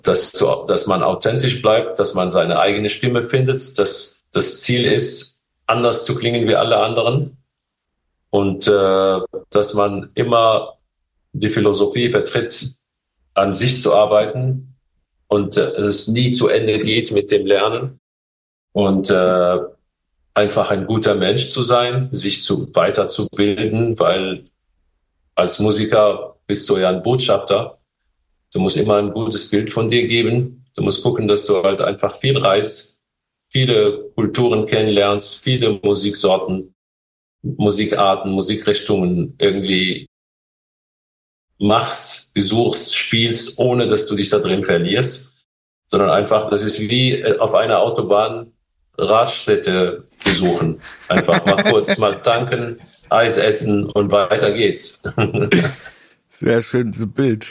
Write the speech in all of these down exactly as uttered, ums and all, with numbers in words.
dass, dass man authentisch bleibt, dass man seine eigene Stimme findet, dass das Ziel ist, anders zu klingen wie alle anderen und äh, dass man immer die Philosophie vertritt, an sich zu arbeiten und äh, es nie zu Ende geht mit dem Lernen und äh, einfach ein guter Mensch zu sein, sich zu weiterzubilden, weil als Musiker bist du ja ein Botschafter. Du musst immer ein gutes Bild von dir geben. Du musst gucken, dass du halt einfach viel reist, viele Kulturen kennenlernst, viele Musiksorten, Musikarten, Musikrichtungen irgendwie machst, besuchst, spielst, ohne dass du dich da drin verlierst, sondern einfach, das ist wie auf einer Autobahn Raststätte besuchen. Einfach mal kurz mal tanken, Eis essen und weiter geht's. Sehr schönes Bild.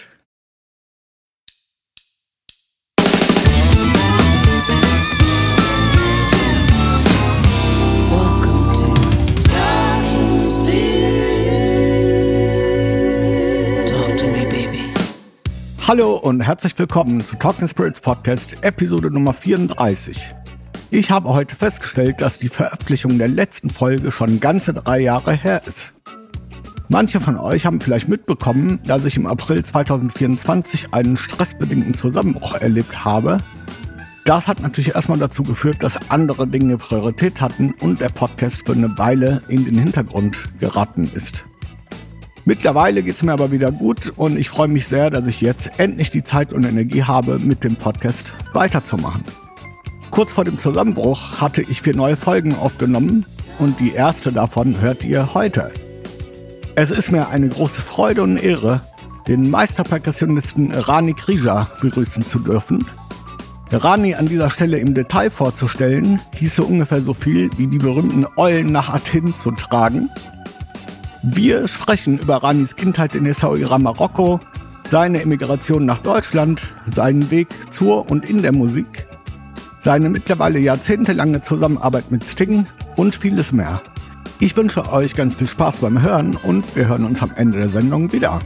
Hallo und herzlich willkommen zu Talking Spirits Podcast, Episode Nummer vierunddreißig. Ich habe heute festgestellt, dass die Veröffentlichung der letzten Folge schon ganze drei Jahre her ist. Manche von euch haben vielleicht mitbekommen, dass ich im April zweitausendvierundzwanzig einen stressbedingten Zusammenbruch erlebt habe. Das hat natürlich erstmal dazu geführt, dass andere Dinge Priorität hatten und der Podcast für eine Weile in den Hintergrund geraten ist. Mittlerweile geht es mir aber wieder gut und ich freue mich sehr, dass ich jetzt endlich die Zeit und Energie habe, mit dem Podcast weiterzumachen. Kurz vor dem Zusammenbruch hatte ich vier neue Folgen aufgenommen und die erste davon hört ihr heute. Es ist mir eine große Freude und Ehre, den Meisterperkussionisten Rani Krija begrüßen zu dürfen. Rani an dieser Stelle im Detail vorzustellen, hieße ungefähr so viel wie die berühmten Eulen nach Athen zu tragen. Wir sprechen über Ranis Kindheit in Essaouira, Marokko, seine Emigration nach Deutschland, seinen Weg zur und in der Musik, seine mittlerweile jahrzehntelange Zusammenarbeit mit Sting und vieles mehr. Ich wünsche euch ganz viel Spaß beim Hören und wir hören uns am Ende der Sendung wieder.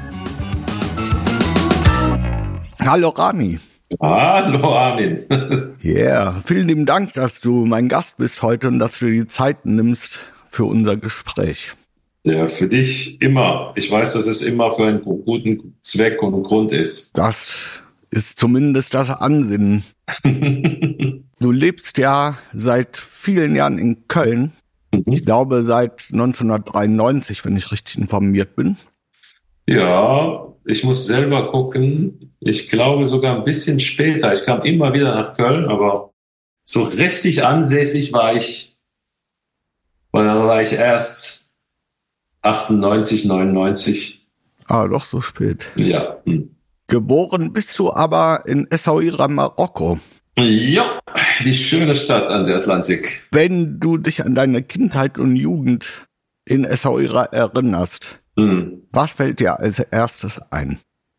Hallo Rani. Hallo Armin. Ja, yeah. Vielen lieben Dank, dass du mein Gast bist heute und dass du dir die Zeit nimmst für unser Gespräch. Ja, für dich immer. Ich weiß, dass es immer für einen guten Zweck und Grund ist. Das ist zumindest das Ansinnen. Du lebst ja seit vielen Jahren in Köln. Mhm. Ich glaube seit neunzehnhundertdreiundneunzig, wenn ich richtig informiert bin. Ja, ich muss selber gucken. Ich glaube sogar ein bisschen später. Ich kam immer wieder nach Köln, aber so richtig ansässig war ich, weil da war ich erst achtundneunzig, neunundneunzig. Ah, doch so spät. Ja. Hm. Geboren bist du aber in Essaouira, Marokko. Ja, die schöne Stadt an der Atlantik. Wenn du dich an deine Kindheit und Jugend in Essaouira erinnerst, hm. was fällt dir als erstes ein?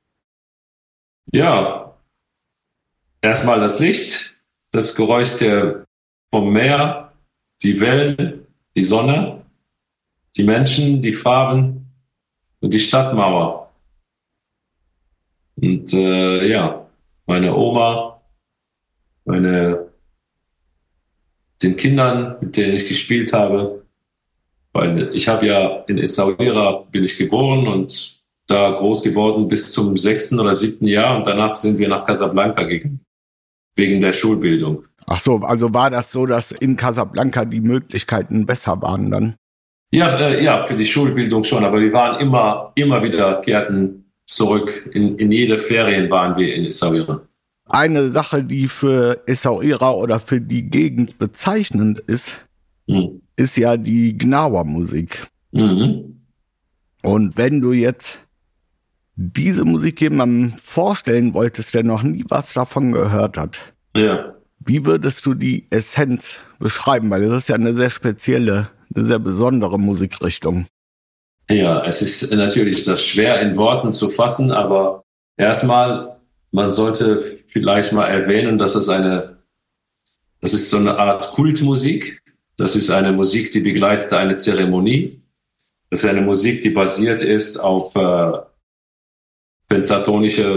Ja, erstmal das Licht, das Geräusch der, vom Meer, die Wellen, die Sonne. Die Menschen, die Farben und die Stadtmauer. Und äh, ja, meine Oma, meine den Kindern, mit denen ich gespielt habe. Weil ich habe ja in Essaouira bin ich geboren und da groß geworden bis zum sechsten oder siebten Jahr. Und danach sind wir nach Casablanca gegangen, wegen der Schulbildung. Ach so, also war das so, dass in Casablanca die Möglichkeiten besser waren dann? Ja, äh, ja, für die Schulbildung schon, aber wir waren immer, immer wieder kehrten zurück. In, in jede Ferien waren wir in Essaouira. Eine Sache, die für Essaouira oder für die Gegend bezeichnend ist, hm. ist ja die Gnawa-Musik. Mhm. Und wenn du jetzt diese Musik jemandem vorstellen wolltest, der noch nie was davon gehört hat, ja. Wie würdest du die Essenz beschreiben? Weil das ist ja eine sehr spezielle, eine sehr besondere Musikrichtung. Ja, es ist natürlich das schwer in Worten zu fassen, aber erstmal, man sollte vielleicht mal erwähnen, dass es eine, das ist so eine Art Kultmusik. Das ist eine Musik, die begleitet eine Zeremonie. Das ist eine Musik, die basiert ist auf äh, pentatonische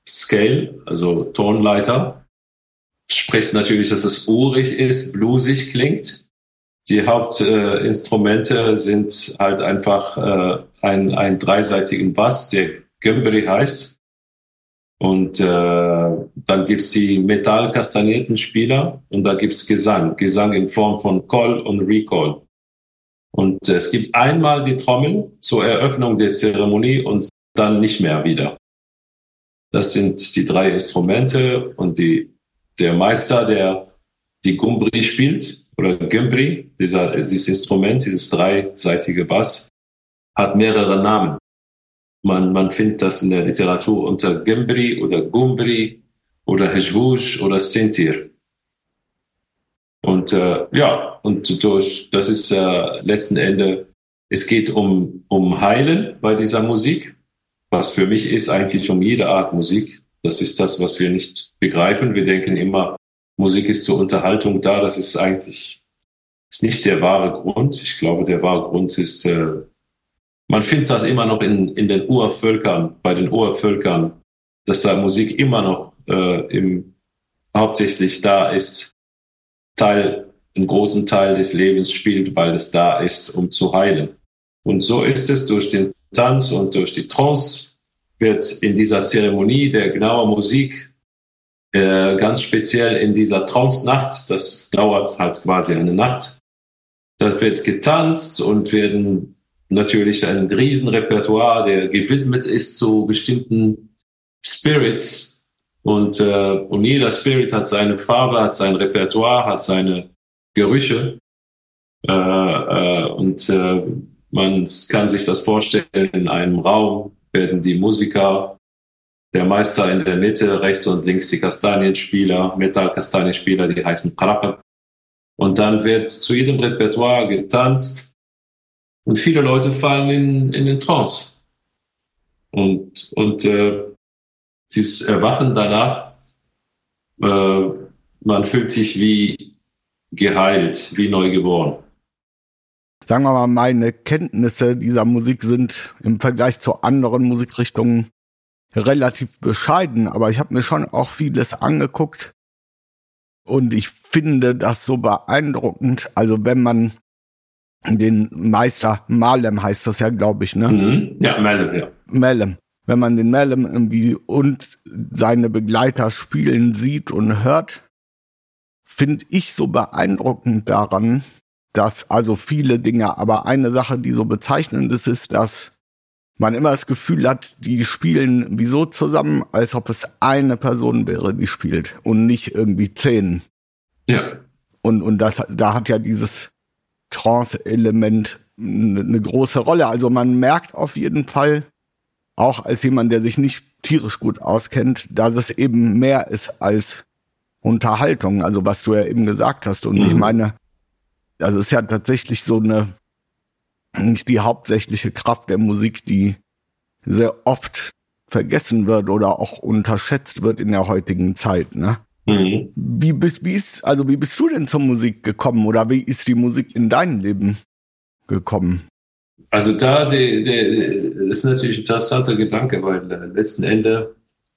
Scale, also Tonleiter. Spricht natürlich, dass es urig ist, bluesig klingt. Die Hauptinstrumente äh, sind halt einfach äh, ein, ein dreiseitigen Bass, der Gömbri heißt. Und äh, dann gibt's die metallkastanierten Spieler und da gibt's Gesang. Gesang in Form von Call und Recall. Und äh, es gibt einmal die Trommel zur Eröffnung der Zeremonie und dann nicht mehr wieder. Das sind die drei Instrumente und die, der Meister, der die Gumbri spielt, oder Gömbri, dieser, dieses Instrument, dieses dreiseitige Bass, hat mehrere Namen. Man, man findet das in der Literatur unter Gömbri oder Gumbri oder Hejvuj oder Sintir. Und äh, ja, und durch, das ist äh, letzten Endes, es geht um, um Heilen bei dieser Musik, was für mich ist eigentlich um jede Art Musik. Das ist das, was wir nicht begreifen. Wir denken immer, Musik ist zur Unterhaltung da. Das ist eigentlich ist nicht der wahre Grund. Ich glaube, der wahre Grund ist, äh, man findet das immer noch in, in den Urvölkern, bei den Urvölkern, dass da Musik immer noch äh, im, hauptsächlich da ist, Teil, einen großen Teil des Lebens spielt, weil es da ist, um zu heilen. Und so ist es durch den Tanz und durch die Trance wird in dieser Zeremonie der genaue Musik äh, ganz speziell in dieser Trance-Nacht, das dauert halt quasi eine Nacht, da wird getanzt und werden natürlich ein Riesenrepertoire, der gewidmet ist zu bestimmten Spirits und, äh, und jeder Spirit hat seine Farbe, hat sein Repertoire, hat seine Gerüche äh, äh, und äh, man kann sich das vorstellen, in einem Raum werden die Musiker, der Meister in der Mitte, rechts und links die Kastanienspieler, Metall-Kastanienspieler, die heißen Qaraqat. Und dann wird zu jedem Repertoire getanzt und viele Leute fallen in, in den Trance. Und, und äh, dieses Erwachen danach, äh, man fühlt sich wie geheilt, wie neu geboren. Sagen wir mal, meine Kenntnisse dieser Musik sind im Vergleich zu anderen Musikrichtungen relativ bescheiden, aber ich habe mir schon auch vieles angeguckt und ich finde das so beeindruckend. Also wenn man den Meister, Malem heißt das ja, glaube ich, ne? Mhm. Ja, Malem, ja. Malem. Wenn man den Malem irgendwie und seine Begleiter spielen sieht und hört, finde ich so beeindruckend daran, dass also viele Dinge, aber eine Sache, die so bezeichnend ist, ist, dass man immer das Gefühl hat, die spielen wie so zusammen, als ob es eine Person wäre, die spielt und nicht irgendwie zehn. Ja. Und, und das, da hat ja dieses Trance-Element eine, eine große Rolle. Also man merkt auf jeden Fall, auch als jemand, der sich nicht tierisch gut auskennt, dass es eben mehr ist als Unterhaltung, also was du ja eben gesagt hast. Und mhm. ich meine, das ist ja tatsächlich so eine, nicht die hauptsächliche Kraft der Musik, die sehr oft vergessen wird oder auch unterschätzt wird in der heutigen Zeit, ne? Mhm. Wie bist, wie ist, also wie bist du denn zur Musik gekommen oder wie ist die Musik in dein Leben gekommen? Also da, die, die, das ist natürlich ein interessanter Gedanke, weil äh, letzten Endes,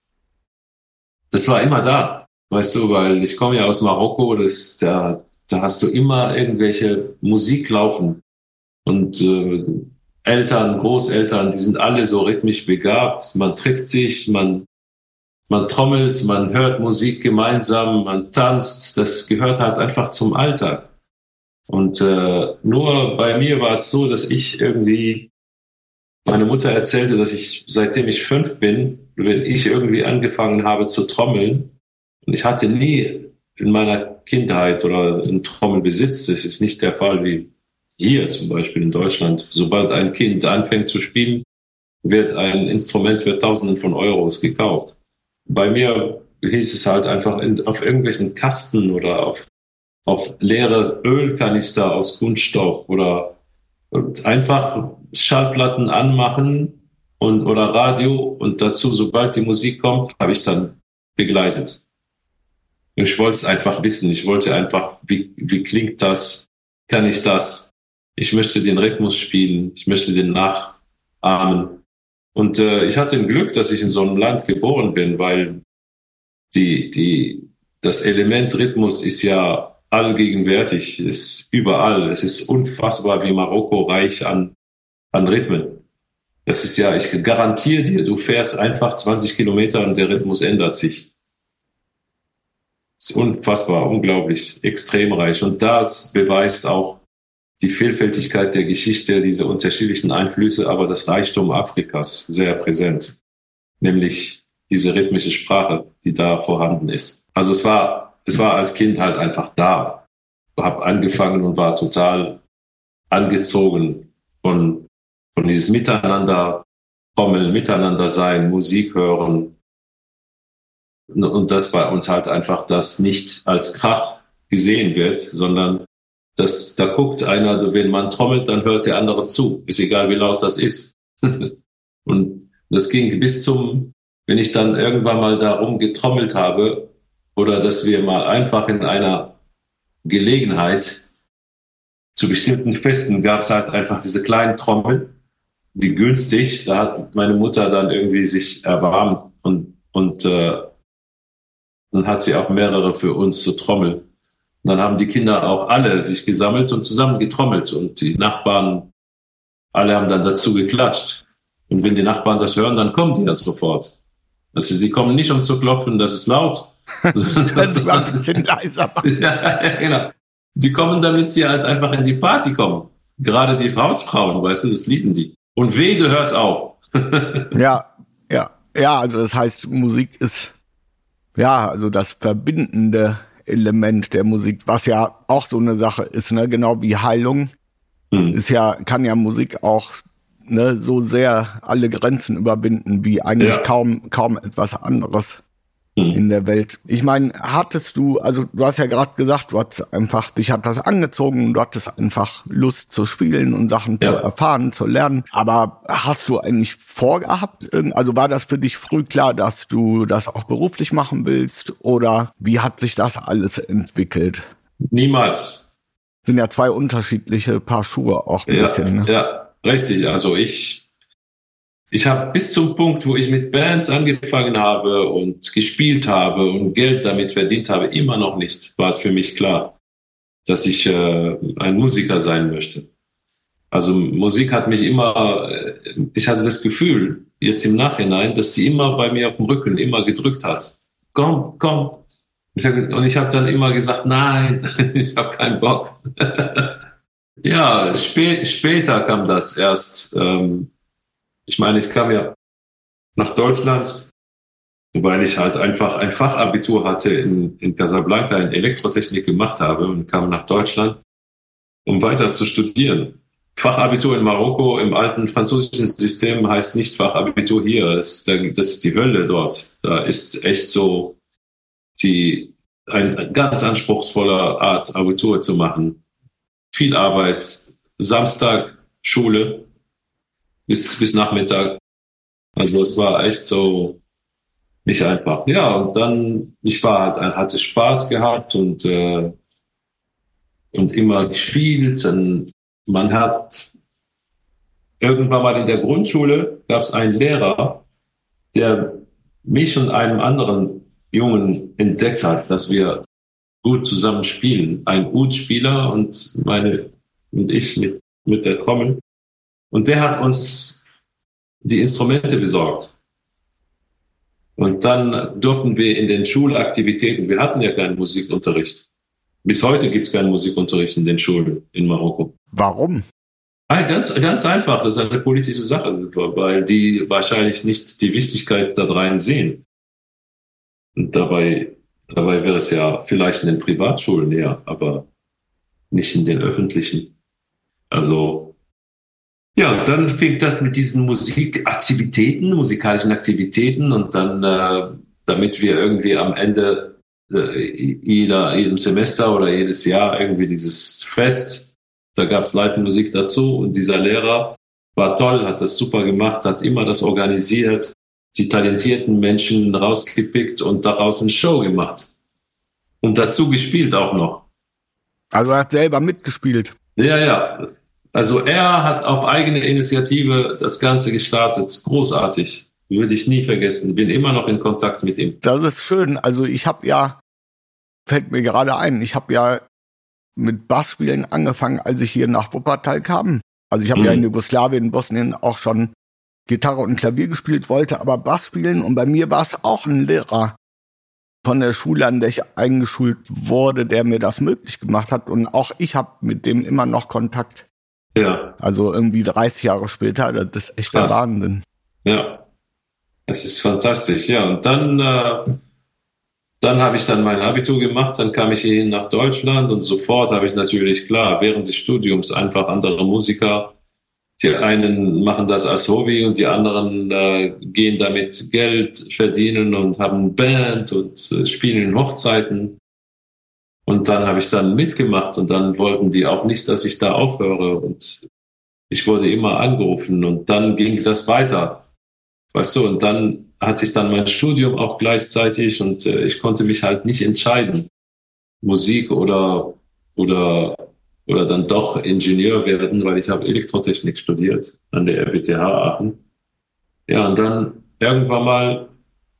das war immer da, weißt du, weil ich komme ja aus Marokko, das, da, da hast du immer irgendwelche Musik laufen und äh, Eltern, Großeltern, die sind alle so rhythmisch begabt, man trifft sich, man Man trommelt, man hört Musik gemeinsam, man tanzt, das gehört halt einfach zum Alltag. Und äh, nur bei mir war es so, dass ich irgendwie, meine Mutter erzählte, dass ich, seitdem ich fünf bin, wenn ich irgendwie angefangen habe zu trommeln, und ich hatte nie in meiner Kindheit oder einen Trommelbesitz, das ist nicht der Fall wie hier zum Beispiel in Deutschland. Sobald ein Kind anfängt zu spielen, wird ein Instrument für Tausenden von Euros gekauft. Bei mir hieß es halt einfach in, auf irgendwelchen Kasten oder auf, auf leere Ölkanister aus Kunststoff oder einfach Schallplatten anmachen und, oder Radio und dazu, sobald die Musik kommt, habe ich dann begleitet. Ich wollte es einfach wissen. Ich wollte einfach, wie, wie klingt das? Kann ich das? Ich möchte den Rhythmus spielen. Ich möchte den nachahmen. Und äh, ich hatte ein Glück, dass ich in so einem Land geboren bin, weil die, die, das Element Rhythmus ist ja allgegenwärtig, ist überall. Es ist unfassbar, wie Marokko reich an, an Rhythmen. Das ist ja, ich garantiere dir, du fährst einfach zwanzig Kilometer und der Rhythmus ändert sich. Das ist unfassbar, unglaublich, extrem reich. Und das beweist auch die Vielfältigkeit der Geschichte, diese unterschiedlichen Einflüsse, aber das Reichtum Afrikas sehr präsent. Nämlich diese rhythmische Sprache, die da vorhanden ist. Also es war, es war als Kind halt einfach da. Ich habe angefangen und war total angezogen von, von dieses Miteinander, Trommeln, Miteinander sein, Musik hören. Und das bei uns halt einfach, das nicht als Krach gesehen wird, sondern dass da guckt einer, wenn man trommelt, dann hört der andere zu. Ist egal, wie laut das ist. Und das ging bis zum, wenn ich dann irgendwann mal darum getrommelt habe oder dass wir mal einfach in einer Gelegenheit zu bestimmten Festen gab es halt einfach diese kleinen Trommeln, die günstig, da hat meine Mutter dann irgendwie sich erbarmt und, und äh, dann hat sie auch mehrere für uns zu trommeln. Und dann haben die Kinder auch alle sich gesammelt und zusammen getrommelt und die Nachbarn, alle haben dann dazu geklatscht. Und wenn die Nachbarn das hören, dann kommen die ja sofort. Also die kommen nicht, um zu klopfen, das ist laut. Das war ein bisschen leiser. Ja, genau. Die kommen, damit sie halt einfach in die Party kommen. Gerade die Hausfrauen, weißt du, das lieben die. Und weh, du hörst auch. Ja, ja, ja, also das heißt, Musik ist, ja, also das verbindende Element der Musik, was ja auch so eine Sache ist, ne, genau wie Heilung, hm. ist ja, kann ja Musik auch, ne, so sehr alle Grenzen überwinden, wie eigentlich ja. kaum, kaum etwas anderes hm. in der Welt. Ich meine, hattest du, also du hast ja gerade gesagt, du hattest einfach, dich hat das angezogen und du hattest einfach Lust zu spielen und Sachen ja. zu erfahren, zu lernen. Aber hast du eigentlich vorgehabt, also war das für dich früh klar, dass du das auch beruflich machen willst oder wie hat sich das alles entwickelt? Niemals. Sind ja zwei unterschiedliche Paar Schuhe auch ein ja, bisschen. Ne? Ja, richtig. Also ich Ich habe bis zum Punkt, wo ich mit Bands angefangen habe und gespielt habe und Geld damit verdient habe, immer noch nicht, war es für mich klar, dass ich äh, ein Musiker sein möchte. Also Musik hat mich immer, ich hatte das Gefühl, jetzt im Nachhinein, dass sie immer bei mir auf dem Rücken immer gedrückt hat. Komm, komm. Ich hab, und ich habe dann immer gesagt, nein, ich habe keinen Bock. Ja, spä- später kam das erst. Ähm, Ich meine, ich kam ja nach Deutschland, weil ich halt einfach ein Fachabitur hatte in, in Casablanca in Elektrotechnik gemacht habe und kam nach Deutschland, um weiter zu studieren. Fachabitur in Marokko im alten französischen System heißt nicht Fachabitur hier. Das ist, der, das ist die Hölle dort. Da ist echt so die, ein ganz anspruchsvoller Art, Abitur zu machen. Viel Arbeit, Samstag Schule, bis, bis Nachmittag. Also es war echt so nicht einfach. Ja, und dann, ich war halt, hatte Spaß gehabt und, äh, und immer gespielt. Und man hat irgendwann mal in der Grundschule gab es einen Lehrer, der mich und einem anderen Jungen entdeckt hat, dass wir gut zusammen spielen. Ein Ud-Spieler und meine und ich mit, mit der Trommel. Und der hat uns die Instrumente besorgt. Und dann durften wir in den Schulaktivitäten, wir hatten ja keinen Musikunterricht. Bis heute gibt es keinen Musikunterricht in den Schulen in Marokko. Warum? Ganz, ganz einfach, das ist eine politische Sache, weil die wahrscheinlich nicht die Wichtigkeit da rein sehen. Und dabei, dabei wäre es ja vielleicht in den Privatschulen eher, aber nicht in den öffentlichen. Also, ja, dann fing das mit diesen Musikaktivitäten, musikalischen Aktivitäten und dann, äh, damit wir irgendwie am Ende äh, jeder, jedem Semester oder jedes Jahr irgendwie dieses Fest, da gab es Leitmusik dazu und dieser Lehrer war toll, hat das super gemacht, hat immer das organisiert, die talentierten Menschen rausgepickt und daraus eine Show gemacht. Und dazu gespielt auch noch. Also er hat selber mitgespielt. Ja, ja. Also er hat auf eigene Initiative das Ganze gestartet. Großartig. Würde ich nie vergessen. Bin immer noch in Kontakt mit ihm. Das ist schön. Also ich habe ja, fällt mir gerade ein, ich habe ja mit Bassspielen angefangen, als ich hier nach Wuppertal kam. Also ich habe mhm. ja in Jugoslawien, in Bosnien auch schon Gitarre und Klavier gespielt, wollte aber Bass spielen. Und bei mir war es auch ein Lehrer von der Schule, an der ich eingeschult wurde, der mir das möglich gemacht hat. Und auch ich habe mit dem immer noch Kontakt. Ja. Also irgendwie dreißig Jahre später, das ist echt der Wahnsinn. Ja, es ist fantastisch. Ja, und dann, äh, dann habe ich dann mein Abitur gemacht, dann kam ich hierhin nach Deutschland und sofort habe ich natürlich, klar, während des Studiums einfach andere Musiker. Die einen machen das als Hobby und die anderen äh, gehen damit Geld verdienen und haben eine Band und äh, spielen in Hochzeiten. Und dann habe ich dann mitgemacht und dann wollten die auch nicht, dass ich da aufhöre. Und ich wurde immer angerufen und dann ging das weiter. Weißt du, und dann hatte ich dann mein Studium auch gleichzeitig und äh, ich konnte mich halt nicht entscheiden, Musik oder, oder, oder dann doch Ingenieur werden, weil ich habe Elektrotechnik studiert an der R W T H Aachen. Ja, und dann irgendwann mal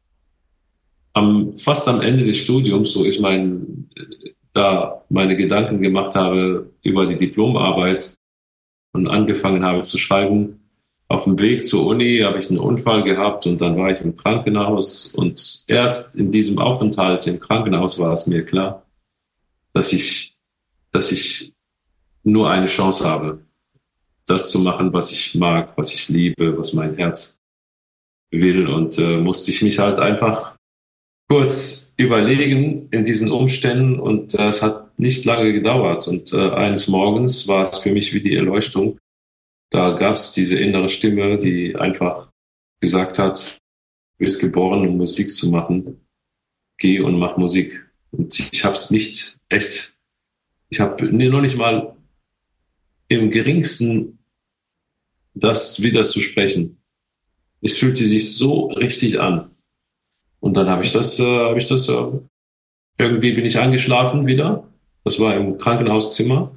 am, fast am Ende des Studiums, so ist mein, da meine Gedanken gemacht habe über die Diplomarbeit und angefangen habe zu schreiben. Auf dem Weg zur Uni habe ich einen Unfall gehabt und dann war ich im Krankenhaus und erst in diesem Aufenthalt im Krankenhaus war es mir klar, dass ich, dass ich nur eine Chance habe, das zu machen, was ich mag, was ich liebe, was mein Herz will und äh, musste ich mich halt einfach kurz überlegen in diesen Umständen und äh, es hat nicht lange gedauert und äh, eines Morgens war es für mich wie die Erleuchtung. Da gab es diese innere Stimme, die einfach gesagt hat, du bist geboren, um Musik zu machen, geh und mach Musik. Und ich habe es nicht echt, ich habe nee, noch nicht mal im geringsten das wieder zu sprechen. Es fühlte sich so richtig an. Und dann habe ich das, äh, habe ich das, äh, irgendwie bin ich eingeschlafen wieder. Das war im Krankenhauszimmer.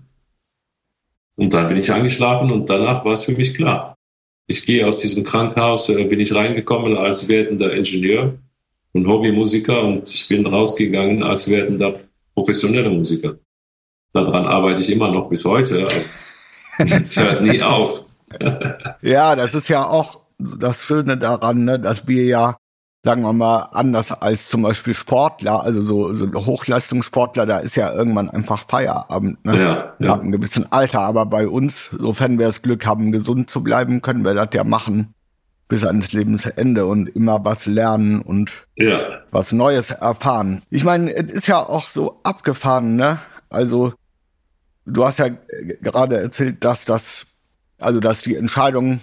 Und dann bin ich eingeschlafen und danach war es für mich klar. Ich gehe aus diesem Krankenhaus, äh, bin ich reingekommen als werdender Ingenieur und Hobbymusiker und ich bin rausgegangen als werdender professioneller Musiker. Daran arbeite ich immer noch bis heute. Es hört nie auf. Ja, das ist ja auch das Schöne daran, ne, dass wir ja, sagen wir mal, anders als zum Beispiel Sportler, also so, so Hochleistungssportler, da ist ja irgendwann einfach Feierabend, ne? Ja, ja. Ab einem gewissen Alter, aber bei uns, sofern wir das Glück haben, gesund zu bleiben, können wir das ja machen bis ans Lebensende und immer was lernen und ja. was Neues erfahren. Ich meine, es ist ja auch so abgefahren, ne? Also, du hast ja gerade erzählt, dass das, also dass die Entscheidung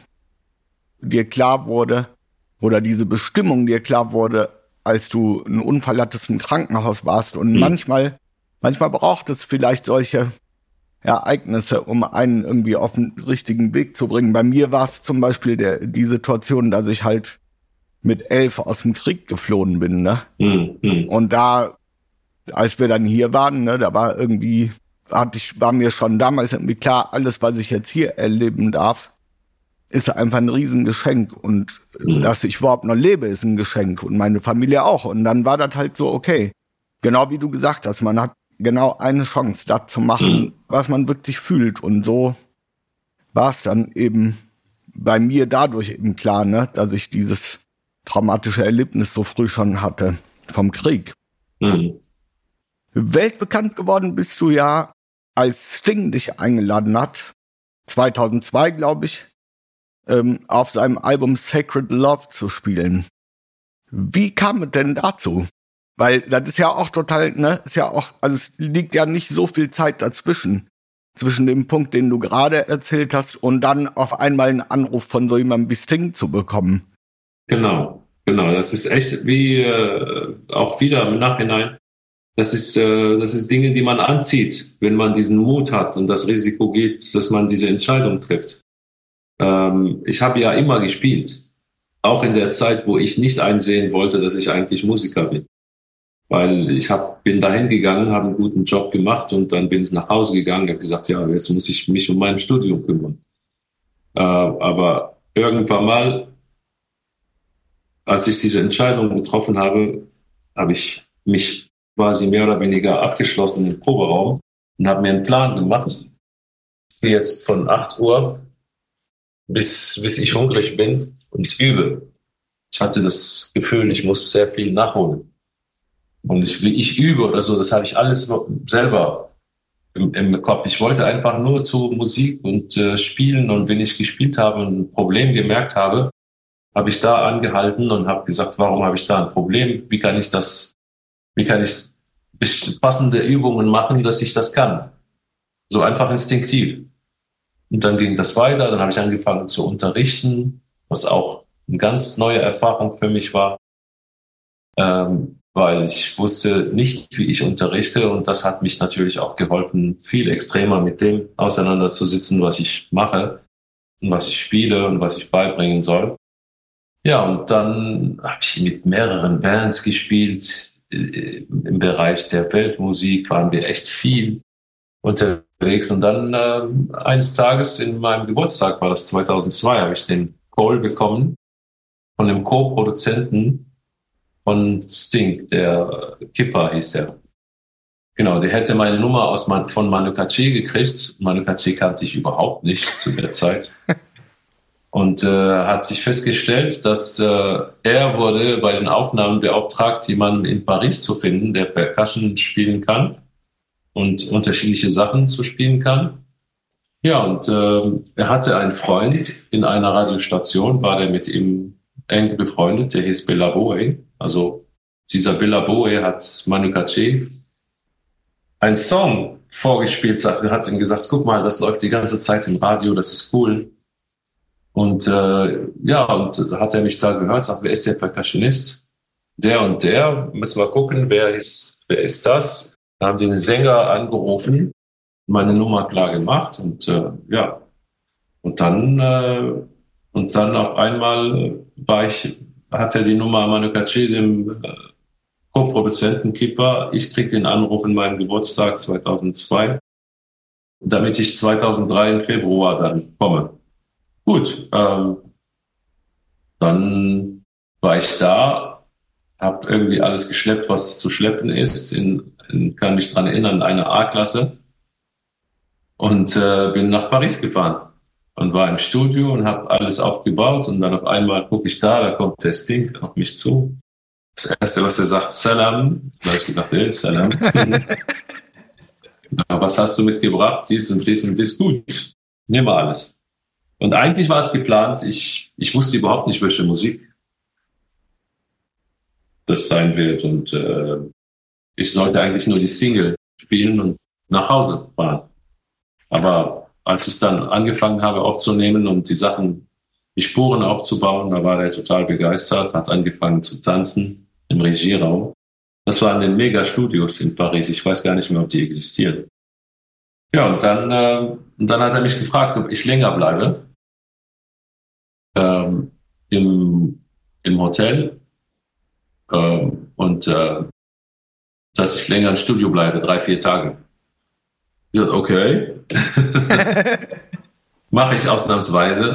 dir klar wurde, oder diese Bestimmung dir klar wurde, als du einen Unfall hattest, im Krankenhaus warst. Und mhm. manchmal, manchmal braucht es vielleicht solche Ereignisse, um einen irgendwie auf den richtigen Weg zu bringen. Bei mir war es zum Beispiel der, die Situation, dass ich halt mit elf aus dem Krieg geflohen bin, ne? Mhm. Und da, als wir dann hier waren, ne, da war irgendwie, hatte ich, war mir schon damals irgendwie klar, alles, was ich jetzt hier erleben darf, ist einfach ein Riesengeschenk und mhm. dass ich überhaupt noch lebe, ist ein Geschenk und meine Familie auch. Und dann war das halt so, okay, genau wie du gesagt hast, man hat genau eine Chance, das zu machen, mhm. was man wirklich fühlt. Und so war es dann eben bei mir dadurch eben klar, ne, dass ich dieses traumatische Erlebnis so früh schon hatte vom Krieg. Mhm. Weltbekannt geworden bist du ja, als Sting dich eingeladen hat, zweitausendzwei, glaube ich, auf seinem Album Sacred Love zu spielen. Wie kam es denn dazu? Weil das ist ja auch total, ne, ist ja auch, also es liegt ja nicht so viel Zeit dazwischen, zwischen dem Punkt, den du gerade erzählt hast und dann auf einmal einen Anruf von so jemandem wie Sting zu bekommen. Genau, genau, das ist echt wie, äh, auch wieder im Nachhinein, das ist, äh, das ist Dinge, die man anzieht, wenn man diesen Mut hat und das Risiko geht, dass man diese Entscheidung trifft. Ich habe ja immer gespielt, auch in der Zeit, wo ich nicht einsehen wollte, dass ich eigentlich Musiker bin. Weil ich hab, bin dahin gegangen, habe einen guten Job gemacht und dann bin ich nach Hause gegangen und habe gesagt, ja, jetzt muss ich mich um mein Studium kümmern. Äh, aber irgendwann mal, als ich diese Entscheidung getroffen habe, habe ich mich quasi mehr oder weniger abgeschlossen im Proberaum und habe mir einen Plan gemacht. Ich gehe jetzt von acht Uhr bis, bis ich hungrig bin und übe. Ich hatte das Gefühl, ich muss sehr viel nachholen. Und ich, wie ich übe oder so, das habe ich alles selber im, im Kopf. Ich wollte einfach nur zur Musik und äh, spielen. Und wenn ich gespielt habe und ein Problem gemerkt habe, habe ich da angehalten und habe gesagt, warum habe ich da ein Problem? Wie kann ich das, wie kann ich passende Übungen machen, dass ich das kann? So einfach instinktiv. Und dann ging das weiter. Dann habe ich angefangen zu unterrichten, was auch eine ganz neue Erfahrung für mich war. Ähm, weil ich wusste nicht, wie ich unterrichte und das hat mich natürlich auch geholfen, viel extremer mit dem auseinanderzusetzen, was ich mache und was ich spiele und was ich beibringen soll. Ja, und dann habe ich mit mehreren Bands gespielt. Im Bereich der Weltmusik waren wir echt viel unterwegs und dann äh, eines Tages in meinem Geburtstag, war das zweitausendzwei, habe ich den Call bekommen von dem Co-Produzenten von Sting, der Kipper hieß der. Genau, der hätte meine Nummer aus Man, von Manu Katché gekriegt. Manu Katché kannte ich überhaupt nicht zu der Zeit. Und äh, hat sich festgestellt, dass äh, er wurde bei den Aufnahmen beauftragt, jemanden in Paris zu finden, der Percussion spielen kann und unterschiedliche Sachen zu spielen kann. Ja, und äh, er hatte einen Freund in einer Radiostation, war der mit ihm eng befreundet, der hieß Bella Boe. Also dieser Bella Boe hat Manu Katché einen Song vorgespielt, hat ihm gesagt, guck mal, das läuft die ganze Zeit im Radio, das ist cool. Und äh, ja, und hat er mich da gehört, sagt, wer ist der Percussionist? Der und der, müssen wir gucken, wer ist, wer ist das? Da haben die den Sänger angerufen, meine Nummer klar gemacht und äh, ja, und dann äh, und dann auf einmal war ich, hat er die Nummer Manu Katché, dem äh, Co-Produzenten Kipper. Ich krieg den Anruf in meinem Geburtstag zweitausendzwei, damit ich zweitausenddrei im Februar dann komme. Gut, ähm, dann war ich da, habe irgendwie alles geschleppt, was zu schleppen ist, in, in, kann mich dran erinnern, eine A-Klasse und äh, bin nach Paris gefahren und war im Studio und habe alles aufgebaut und dann auf einmal gucke ich da, da kommt der Sting auf mich zu. Das Erste, was er sagt, Salam. Da habe ich gedacht, hey, Salam. Was hast du mitgebracht? Dies und dies und dies. Gut, nimm mal alles. Und eigentlich war es geplant, ich, ich wusste überhaupt nicht, welche Musik das sein wird. Und äh, ich sollte eigentlich nur die Single spielen und nach Hause fahren. Aber als ich dann angefangen habe aufzunehmen und die Sachen, die Spuren aufzubauen, da war er total begeistert, hat angefangen zu tanzen im Regieraum. Das waren den Mega-Studios in Paris. Ich weiß gar nicht mehr, ob die existieren. Ja, und dann, äh, und dann hat er mich gefragt, ob ich länger bleibe. Ähm, im, im Hotel ähm, und äh, dass ich länger im Studio bleibe, drei, vier Tage. Ich dachte, okay, mache ich ausnahmsweise.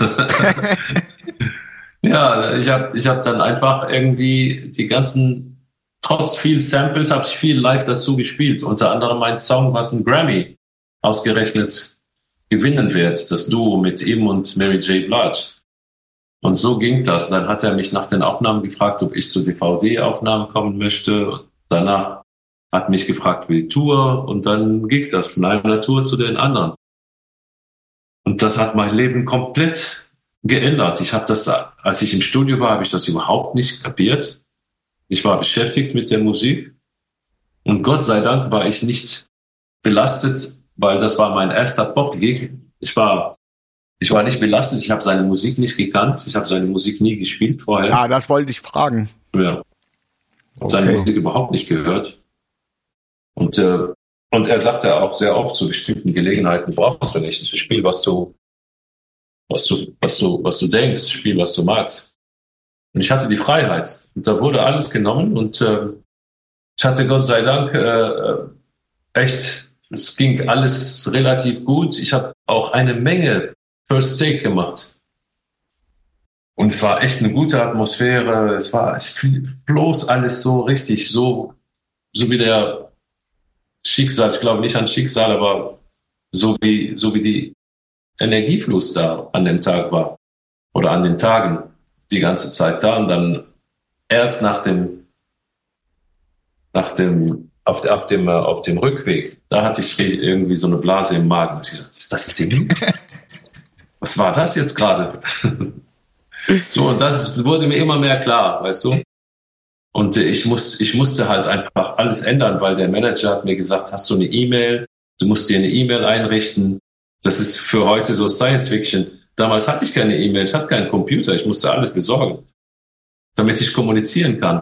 Ja, ich habe ich hab dann einfach irgendwie die ganzen, trotz viel Samples, habe ich viel live dazu gespielt. Unter anderem mein Song, was ein Grammy ausgerechnet gewinnen wird, das Duo mit ihm und Mary J. Blige. Und so ging das. Dann hat er mich nach den Aufnahmen gefragt, ob ich zu D V D-Aufnahmen kommen möchte. Und danach hat mich gefragt für die Tour. Und dann ging das von einer Tour zu den anderen. Und das hat mein Leben komplett geändert. Ich habe das, als ich im Studio war, habe ich das überhaupt nicht kapiert. Ich war beschäftigt mit der Musik. Und Gott sei Dank war ich nicht belastet, weil das war mein erster Pop-Gig. Ich war Ich war nicht belastet, ich habe seine Musik nicht gekannt, ich habe seine Musik nie gespielt vorher. Ja, das wollte ich fragen. Ja. Okay. Seine Musik überhaupt nicht gehört. Und, äh, und er sagte auch sehr oft, zu bestimmten Gelegenheiten brauchst du nicht. Spiel, was du, was du, was du, was du denkst, spiel, was du magst. Und ich hatte die Freiheit. Und da wurde alles genommen und äh, ich hatte Gott sei Dank äh, echt, es ging alles relativ gut. Ich habe auch eine Menge First Take gemacht. Und es war echt eine gute Atmosphäre. Es war es bloß alles so richtig, so, so wie der Schicksal, ich glaube nicht an Schicksal, aber so wie, so wie die Energiefluss da an dem Tag war. Oder an den Tagen die ganze Zeit da. Und dann erst nach dem, nach dem, auf, auf dem, auf dem Rückweg, da hatte ich irgendwie so eine Blase im Magen. Und ich sagte, ist das Singen? Was war das jetzt gerade? So, und das wurde mir immer mehr klar, weißt du? Und ich, muss, ich musste halt einfach alles ändern, weil der Manager hat mir gesagt, hast du eine E-Mail? Du musst dir eine E-Mail einrichten. Das ist für heute so Science Fiction. Damals hatte ich keine E-Mail, ich hatte keinen Computer, ich musste alles besorgen, damit ich kommunizieren kann.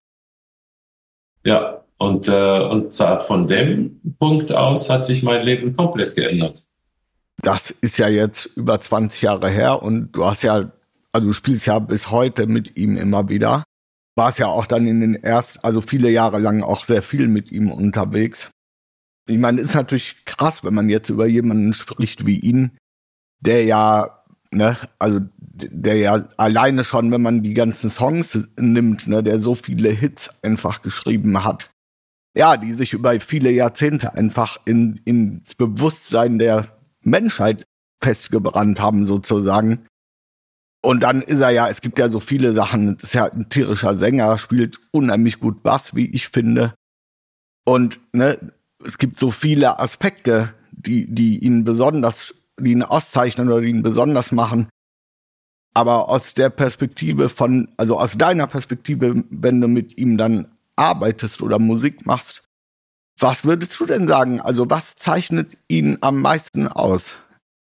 Ja, und, äh, und von dem Punkt aus hat sich mein Leben komplett geändert. Das ist ja jetzt über zwanzig Jahre her und du hast ja, also du spielst ja bis heute mit ihm immer wieder. Warst ja auch dann in den ersten, also viele Jahre lang auch sehr viel mit ihm unterwegs. Ich meine, ist natürlich krass, wenn man jetzt über jemanden spricht wie ihn, der ja, ne, also der ja alleine schon, wenn man die ganzen Songs nimmt, ne, der so viele Hits einfach geschrieben hat. Ja, die sich über viele Jahrzehnte einfach in, ins Bewusstsein der Menschheit festgebrannt haben, sozusagen. Und dann ist er ja, es gibt ja so viele Sachen, das ist ja ein tierischer Sänger, spielt unheimlich gut Bass, wie ich finde. Und ne, es gibt so viele Aspekte, die, die ihn besonders, die ihn auszeichnen oder die ihn besonders machen. Aber aus der Perspektive von, also aus deiner Perspektive, wenn du mit ihm dann arbeitest oder Musik machst, was würdest du denn sagen? Also was zeichnet ihn am meisten aus?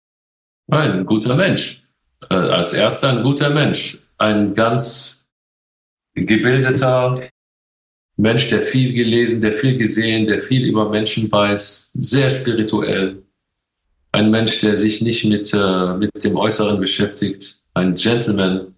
Ein guter Mensch. Äh, als erster ein guter Mensch. Ein ganz gebildeter Mensch, der viel gelesen, der viel gesehen, der viel über Menschen weiß, sehr spirituell. Ein Mensch, der sich nicht mit, äh, mit dem Äußeren beschäftigt. Ein Gentleman.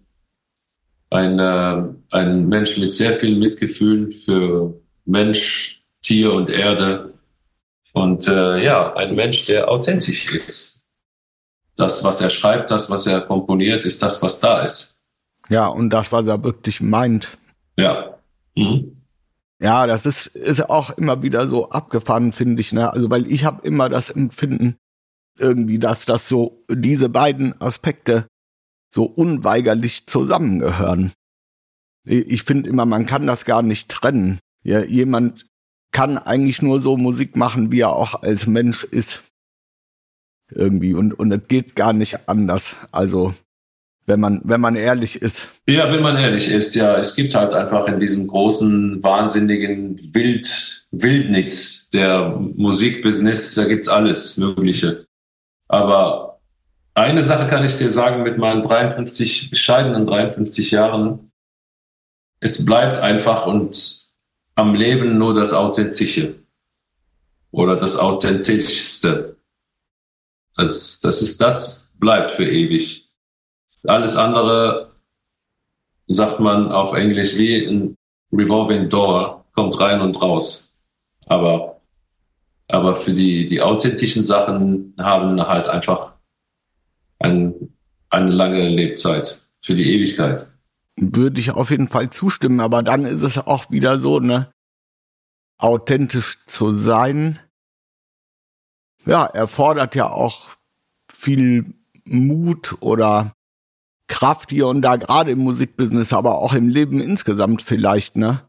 Ein, äh, ein Mensch mit sehr viel Mitgefühl für Mensch, Tier und Erde. Und äh, ja, ein Mensch, der authentisch ist. Das, was er schreibt, das, was er komponiert, ist das, was da ist. Ja, und das, was er wirklich meint. Ja. Mhm. Ja, das ist, ist auch immer wieder so abgefahren, finde ich, ne? Also, weil ich habe immer das Empfinden, irgendwie, dass das so, diese beiden Aspekte so unweigerlich zusammengehören. Ich finde immer, man kann das gar nicht trennen. Ja, jemand kann eigentlich nur so Musik machen, wie er auch als Mensch ist. Irgendwie. Und, und es geht gar nicht anders. Also, wenn man, wenn man ehrlich ist. Ja, wenn man ehrlich ist, ja. Es gibt halt einfach in diesem großen, wahnsinnigen Wild, Wildnis der Musikbusiness, da gibt's alles Mögliche. Aber eine Sache kann ich dir sagen, mit meinen dreiundfünfzig, bescheidenen dreiundfünfzig Jahren, es bleibt einfach und am Leben nur das Authentische oder das Authentischste. Das, das ist, das bleibt für ewig. Alles andere, sagt man auf Englisch, wie ein Revolving Door, kommt rein und raus. Aber, aber für die, die authentischen Sachen haben halt einfach ein, eine lange Lebzeit für die Ewigkeit. Würde ich auf jeden Fall zustimmen, aber dann ist es auch wieder so, ne, authentisch zu sein, ja, erfordert ja auch viel Mut oder Kraft hier und da, gerade im Musikbusiness, aber auch im Leben insgesamt vielleicht, ne?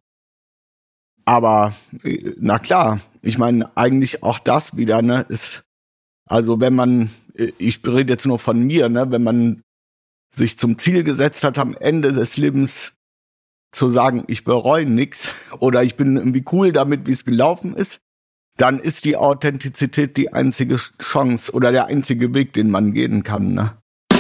Aber, na klar, ich meine, eigentlich auch das wieder, ne, ist, also wenn man, ich rede jetzt nur von mir, ne, wenn man sich zum Ziel gesetzt hat, am Ende des Lebens zu sagen, ich bereue nichts oder ich bin irgendwie cool damit, wie es gelaufen ist, dann ist die Authentizität die einzige Chance oder der einzige Weg, den man gehen kann, ne?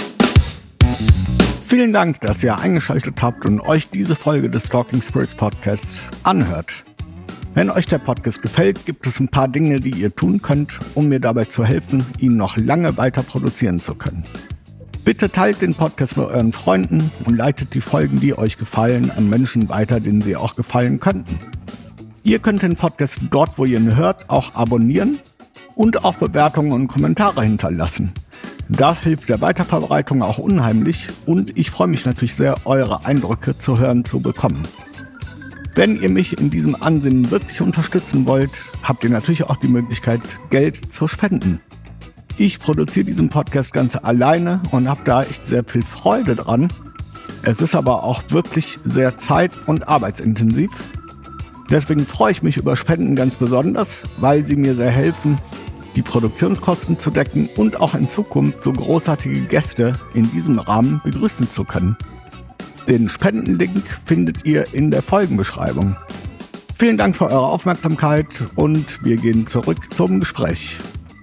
Vielen Dank, dass ihr eingeschaltet habt und euch diese Folge des Talking Spirits Podcasts anhört. Wenn euch der Podcast gefällt, gibt es ein paar Dinge, die ihr tun könnt, um mir dabei zu helfen, ihn noch lange weiter produzieren zu können. Bitte teilt den Podcast mit euren Freunden und leitet die Folgen, die euch gefallen, an Menschen weiter, denen sie auch gefallen könnten. Ihr könnt den Podcast dort, wo ihr ihn hört, auch abonnieren und auch Bewertungen und Kommentare hinterlassen. Das hilft der Weiterverbreitung auch unheimlich und ich freue mich natürlich sehr, eure Eindrücke zu hören zu bekommen. Wenn ihr mich in diesem Ansinnen wirklich unterstützen wollt, habt ihr natürlich auch die Möglichkeit, Geld zu spenden. Ich produziere diesen Podcast ganz alleine und habe da echt sehr viel Freude dran. Es ist aber auch wirklich sehr zeit- und arbeitsintensiv. Deswegen freue ich mich über Spenden ganz besonders, weil sie mir sehr helfen, die Produktionskosten zu decken und auch in Zukunft so großartige Gäste in diesem Rahmen begrüßen zu können. Den Spendenlink findet ihr in der Folgenbeschreibung. Vielen Dank für eure Aufmerksamkeit und wir gehen zurück zum Gespräch.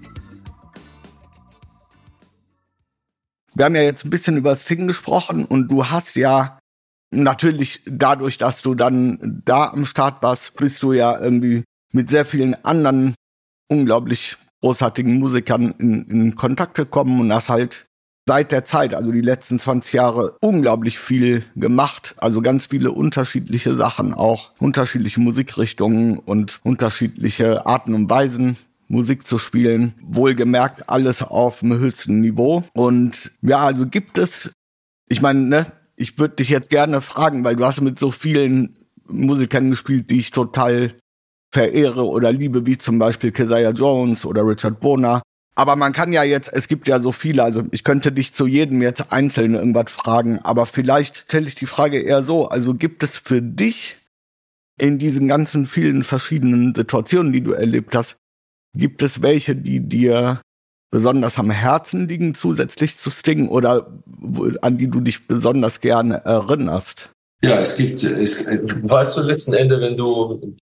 Wir haben ja jetzt ein bisschen über Singen gesprochen und du hast ja natürlich dadurch, dass du dann da am Start warst, bist du ja irgendwie mit sehr vielen anderen unglaublich großartigen Musikern in, in Kontakt gekommen und hast halt seit der Zeit, also die letzten zwanzig Jahre, unglaublich viel gemacht. Also ganz viele unterschiedliche Sachen auch, unterschiedliche Musikrichtungen und unterschiedliche Arten und Weisen, Musik zu spielen. Wohlgemerkt alles auf dem höchsten Niveau. Und ja, also gibt es, ich meine, ne, ich würde dich jetzt gerne fragen, weil du hast mit so vielen Musikern gespielt, die ich total verehre oder liebe, wie zum Beispiel Keziah Jones oder Richard Bona. Aber man kann ja jetzt, es gibt ja so viele, also ich könnte dich zu jedem jetzt einzeln irgendwas fragen, aber vielleicht stelle ich die Frage eher so, also gibt es für dich in diesen ganzen vielen verschiedenen Situationen, die du erlebt hast, gibt es welche, die dir besonders am Herzen liegen, zusätzlich zu Sting, oder an die du dich besonders gerne erinnerst? Ja, es gibt, es, weißt du, letzten Endes, wenn du,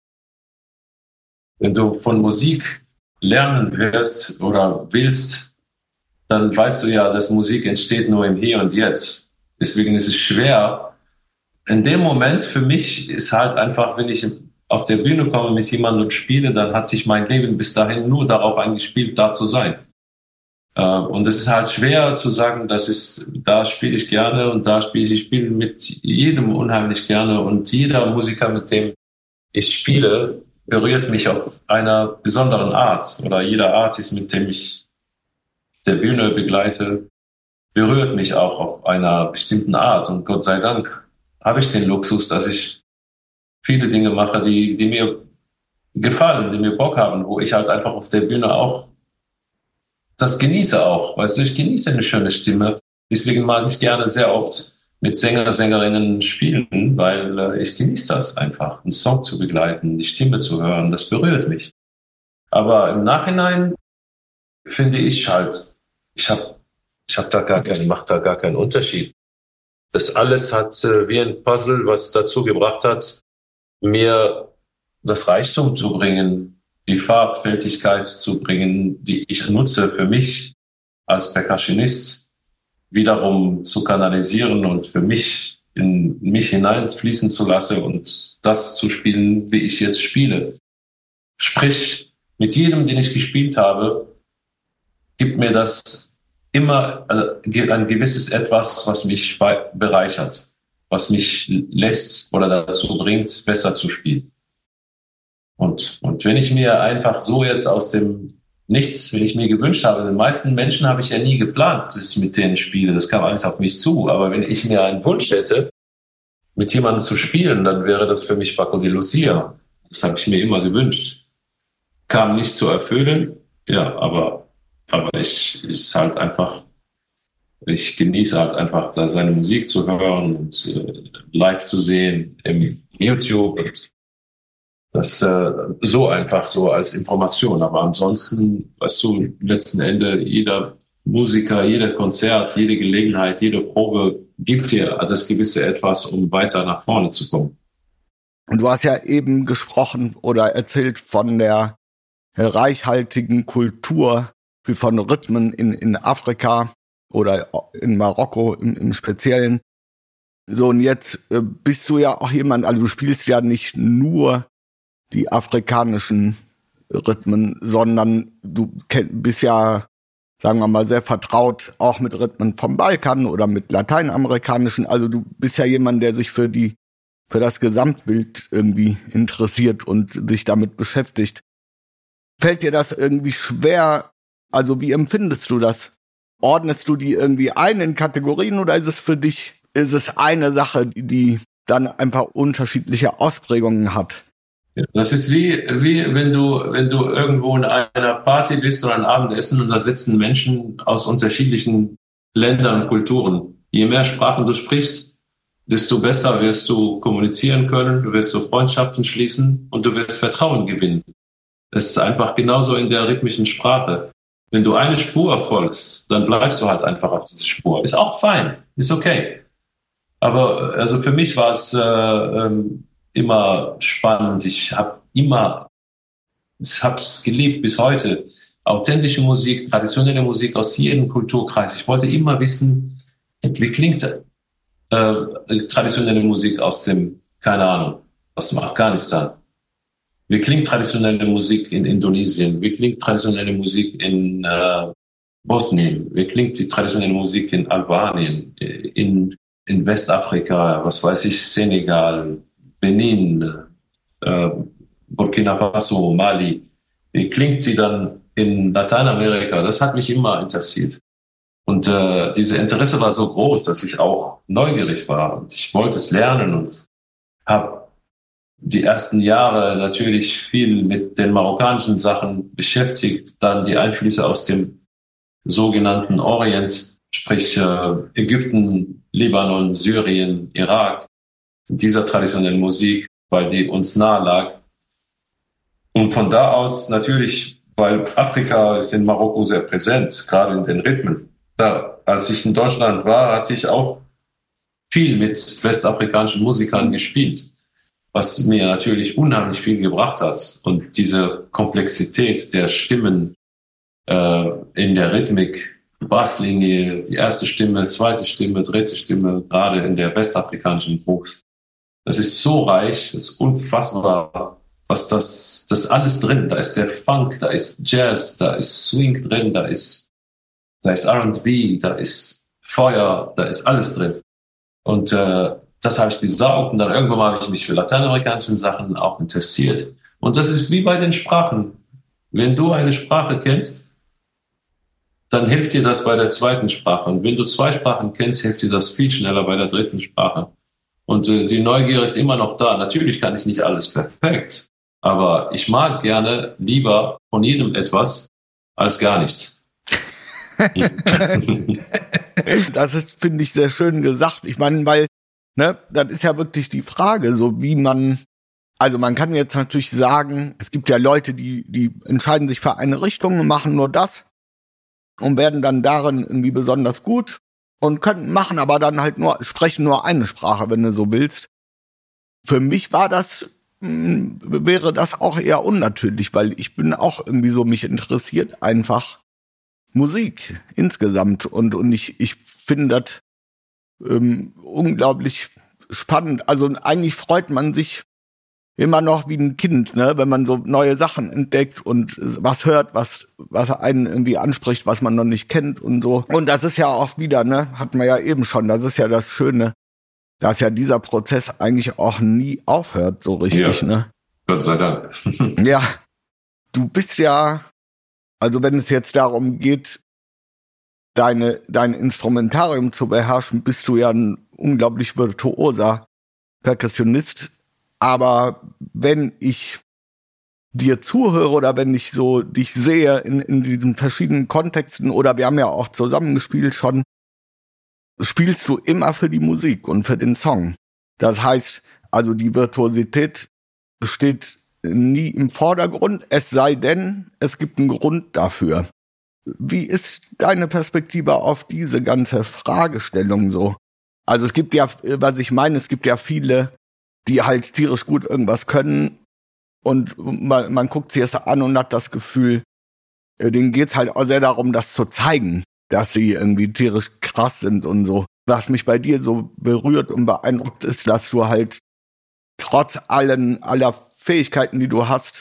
wenn du von Musik lernen wirst oder willst, dann weißt du ja, dass Musik entsteht nur im Hier und Jetzt. Deswegen ist es schwer. In dem Moment für mich ist halt einfach, wenn ich auf der Bühne komme mit jemandem und spiele, dann hat sich mein Leben bis dahin nur darauf eingespielt, da zu sein. Und es ist halt schwer zu sagen, das ist, da spiele ich gerne und da spiele ich, ich spiele mit jedem unheimlich gerne und jeder Musiker, mit dem ich spiele, berührt mich auf einer besonderen Art, oder jeder Artist, mit dem ich der Bühne begleite, berührt mich auch auf einer bestimmten Art. Und Gott sei Dank habe ich den Luxus, dass ich viele Dinge mache, die, die mir gefallen, die mir Bock haben, wo ich halt einfach auf der Bühne auch das genieße auch. Weißt du, ich genieße eine schöne Stimme. Deswegen mag ich gerne sehr oft mit Sänger, Sängerinnen spielen, weil äh, ich genieße das einfach, einen Song zu begleiten, die Stimme zu hören, das berührt mich. Aber im Nachhinein finde ich halt, ich habe ich hab da gar keinen, macht da gar keinen Unterschied. Das alles hat äh, wie ein Puzzle, was dazu gebracht hat, mir das Reichtum zu bringen, die Farbfältigkeit zu bringen, die ich nutze für mich als Percussionist, wiederum zu kanalisieren und für mich in mich hineinfließen zu lassen und das zu spielen, wie ich jetzt spiele. Sprich, mit jedem, den ich gespielt habe, gibt mir das immer ein gewisses Etwas, was mich bereichert, was mich lässt oder dazu bringt, besser zu spielen. Und, und wenn ich mir einfach so jetzt aus dem Nichts, wenn ich mir gewünscht habe, den meisten Menschen habe ich ja nie geplant, dass ich mit denen spiele. Das kam alles auf mich zu. Aber wenn ich mir einen Wunsch hätte, mit jemandem zu spielen, dann wäre das für mich Paco de Lucia. Das habe ich mir immer gewünscht. Kam nicht zu erfüllen, ja, aber, aber ich, ich ist halt einfach, ich genieße halt einfach, da seine Musik zu hören und äh, live zu sehen im YouTube und das äh, so einfach so als Information. Aber ansonsten, weißt du, letzten Endes jeder Musiker, jeder Konzert, jede Gelegenheit, jede Probe gibt dir das gewisse Etwas, um weiter nach vorne zu kommen. Und du hast ja eben gesprochen oder erzählt von der reichhaltigen Kultur, wie von Rhythmen in, in Afrika oder in Marokko im, im Speziellen. So, und jetzt äh, bist du ja auch jemand, also du spielst ja nicht nur die afrikanischen Rhythmen, sondern du bist ja, sagen wir mal, sehr vertraut auch mit Rhythmen vom Balkan oder mit lateinamerikanischen. Also du bist ja jemand, der sich für die für das Gesamtbild irgendwie interessiert und sich damit beschäftigt. Fällt dir das irgendwie schwer? Also wie empfindest du das? Ordnest du die irgendwie ein in Kategorien oder ist es für dich, ist es eine Sache, die dann einfach unterschiedliche Ausprägungen hat? Das ist wie, wie wenn du, wenn du irgendwo in einer Party bist oder ein Abendessen und da sitzen Menschen aus unterschiedlichen Ländern und Kulturen. Je mehr Sprachen du sprichst, desto besser wirst du kommunizieren können, du wirst so Freundschaften schließen und du wirst Vertrauen gewinnen. Es ist einfach genauso in der rhythmischen Sprache. Wenn du eine Spur folgst, dann bleibst du halt einfach auf dieser Spur. Ist auch fein, ist okay. Aber also für mich war es äh, ähm, immer spannend. Ich habe immer, ich habe es geliebt bis heute. Authentische Musik, traditionelle Musik aus jedem Kulturkreis. Ich wollte immer wissen, wie klingt äh, traditionelle Musik aus dem, keine Ahnung, aus dem Afghanistan. Wie klingt traditionelle Musik in Indonesien? Wie klingt traditionelle Musik in äh, Bosnien? Wie klingt die traditionelle Musik in Albanien, in, in Westafrika, was weiß ich, Senegal, Benin, äh, Burkina Faso, Mali? Wie klingt sie dann in Lateinamerika? Das hat mich immer interessiert. Und äh, dieses Interesse war so groß, dass ich auch neugierig war. Und ich wollte es lernen und habe die ersten Jahre natürlich viel mit den marokkanischen Sachen beschäftigt, dann die Einflüsse aus dem sogenannten Orient, sprich äh, Ägypten, Libanon, Syrien, Irak, dieser traditionellen Musik, weil die uns nahe lag. Und von da aus natürlich, weil Afrika ist in Marokko sehr präsent, gerade in den Rhythmen. Da, als ich in Deutschland war, hatte ich auch viel mit westafrikanischen Musikern gespielt, was mir natürlich unheimlich viel gebracht hat. Und diese Komplexität der Stimmen äh, in der Rhythmik, Basslinie, die erste Stimme, zweite Stimme, dritte Stimme, gerade in der westafrikanischen Bruchs. Das ist so reich, das ist unfassbar, was das, das ist alles drin. Da ist der Funk, da ist Jazz, da ist Swing drin, da ist, da ist R and B, da ist Feuer, da ist alles drin. Und äh, das habe ich gesaugt und dann irgendwann mal habe ich mich für lateinamerikanische Sachen auch interessiert. Und das ist wie bei den Sprachen. Wenn du eine Sprache kennst, dann hilft dir das bei der zweiten Sprache. Und wenn du zwei Sprachen kennst, hilft dir das viel schneller bei der dritten Sprache. Und äh, die Neugier ist immer noch da. Natürlich kann ich nicht alles perfekt, aber ich mag gerne lieber von jedem etwas als gar nichts. Das ist, finde ich, sehr schön gesagt. Ich meine, weil Ne, das ist ja wirklich die Frage, so wie man, also man kann jetzt natürlich sagen, es gibt ja Leute, die, die entscheiden sich für eine Richtung und machen nur das und werden dann darin irgendwie besonders gut und können machen aber dann halt nur, sprechen nur eine Sprache, wenn du so willst. Für mich war das, wäre das auch eher unnatürlich, weil ich bin auch irgendwie so, mich interessiert einfach Musik insgesamt und, und ich, ich finde das Ähm, unglaublich spannend. Also eigentlich freut man sich immer noch wie ein Kind, ne, wenn man so neue Sachen entdeckt und was hört, was was einen irgendwie anspricht, was man noch nicht kennt und so. Und das ist ja auch wieder, ne, hat man ja eben schon, das ist ja das Schöne, dass ja dieser Prozess eigentlich auch nie aufhört, so richtig, ja, ne? Gott sei Dank. Ja, du bist ja, also wenn es jetzt darum geht, deine dein Instrumentarium zu beherrschen, bist du ja ein unglaublich virtuoser Perkussionist. Aber wenn ich dir zuhöre oder wenn ich so dich sehe in, in diesen verschiedenen Kontexten oder wir haben ja auch zusammengespielt schon, spielst du immer für die Musik und für den Song. Das heißt, also die Virtuosität steht nie im Vordergrund, es sei denn, es gibt einen Grund dafür. Wie ist deine Perspektive auf diese ganze Fragestellung so? Also es gibt ja, was ich meine, es gibt ja viele, die halt tierisch gut irgendwas können und man, man guckt sich das an und hat das Gefühl, denen geht's halt auch sehr darum, das zu zeigen, dass sie irgendwie tierisch krass sind und so. Was mich bei dir so berührt und beeindruckt ist, dass du halt trotz allen aller Fähigkeiten, die du hast,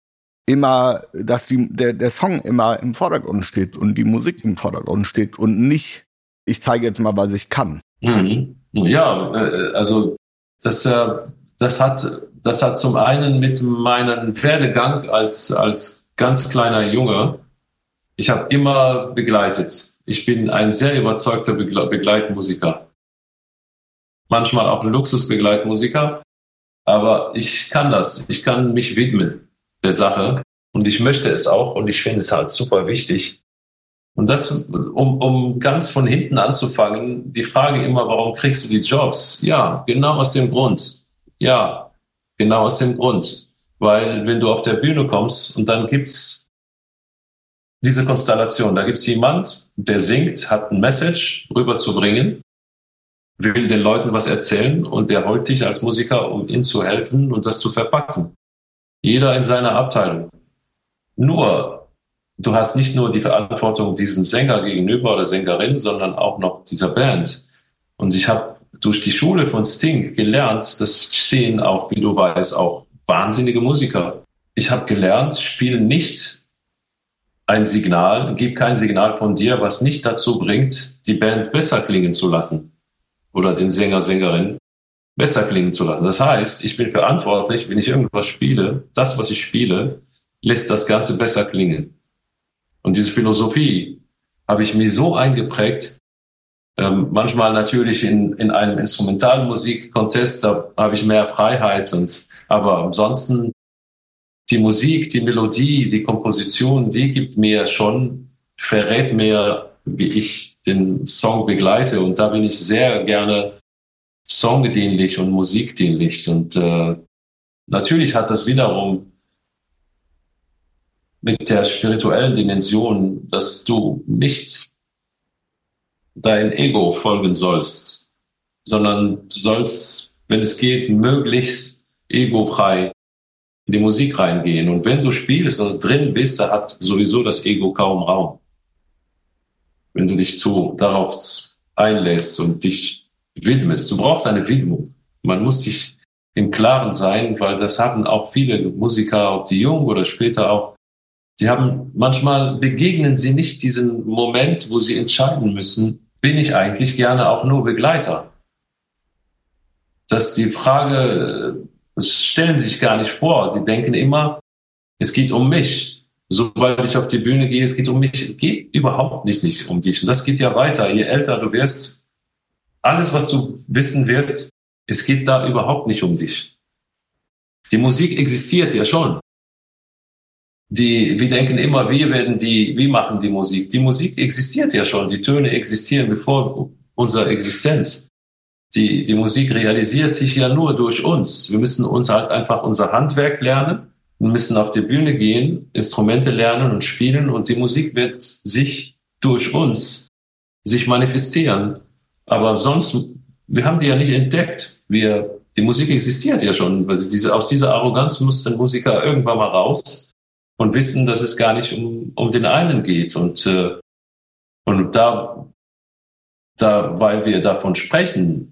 immer, dass die, der, der Song immer im Vordergrund steht und die Musik im Vordergrund steht und nicht, ich zeige jetzt mal, was ich kann. Mhm. Ja, also das, äh, das hat, das hat zum einen mit meinem Werdegang als, als ganz kleiner Junge, ich habe immer begleitet. Ich bin ein sehr überzeugter Begle- Begleitmusiker. Manchmal auch ein Luxusbegleitmusiker. Aber ich kann das. Ich kann mich widmen der Sache. Und ich möchte es auch. Und ich finde es halt super wichtig. Und das, um, um ganz von hinten anzufangen, die Frage immer, warum kriegst du die Jobs? Ja, genau aus dem Grund. Ja, genau aus dem Grund. Weil wenn du auf der Bühne kommst und dann gibt's diese Konstellation, da gibt's jemand, der singt, hat ein Message rüberzubringen, will den Leuten was erzählen und der holt dich als Musiker, um ihnen zu helfen und das zu verpacken. Jeder in seiner Abteilung. Nur, du hast nicht nur die Verantwortung diesem Sänger gegenüber oder Sängerin, sondern auch noch dieser Band. Und ich habe durch die Schule von Sting gelernt, das stehen auch, wie du weißt, auch wahnsinnige Musiker. Ich habe gelernt, spiele nicht ein Signal, gib kein Signal von dir, was nicht dazu bringt, die Band besser klingen zu lassen oder den Sänger, Sängerin besser klingen zu lassen. Das heißt, ich bin verantwortlich, wenn ich irgendwas spiele, das, was ich spiele, lässt das Ganze besser klingen. Und diese Philosophie habe ich mir so eingeprägt, ähm, manchmal natürlich in, in einem Instrumentalmusik-Contest, da habe ich mehr Freiheit, und, aber ansonsten die Musik, die Melodie, die Komposition, die gibt mir schon, verrät mir, wie ich den Song begleite. Und da bin ich sehr gerne songdienlich und musikdienlich. Und äh, natürlich hat das wiederum mit der spirituellen Dimension, dass du nicht dein Ego folgen sollst, sondern du sollst, wenn es geht, möglichst egofrei in die Musik reingehen. Und wenn du spielst oder drin bist, da hat sowieso das Ego kaum Raum. Wenn du dich zu darauf einlässt und dich widmest. Du brauchst eine Widmung. Man muss sich im Klaren sein, weil das haben auch viele Musiker, ob die jung oder später auch, die haben, manchmal begegnen sie nicht diesen Moment, wo sie entscheiden müssen, bin ich eigentlich gerne auch nur Begleiter? Das ist die Frage, das stellen sich gar nicht vor. Sie denken immer, es geht um mich. Sobald ich auf die Bühne gehe, es geht um mich. Es geht überhaupt nicht, nicht um dich. Und das geht ja weiter. Je älter du wirst, alles, was du wissen wirst, es geht da überhaupt nicht um dich. Die Musik existiert ja schon. Die, wir denken immer, wir werden die, wir machen die Musik. Die Musik existiert ja schon. Die Töne existieren bevor unsere Existenz. Die, die Musik realisiert sich ja nur durch uns. Wir müssen uns halt einfach unser Handwerk lernen. Wir müssen auf die Bühne gehen, Instrumente lernen und spielen, und die Musik wird sich durch uns sich manifestieren. Aber sonst, wir haben die ja nicht entdeckt. Wir, die Musik existiert ja schon. Also diese, aus dieser Arroganz muss der Musiker irgendwann mal raus und wissen, dass es gar nicht um, um den einen geht. Und, äh, und da, da, weil wir davon sprechen,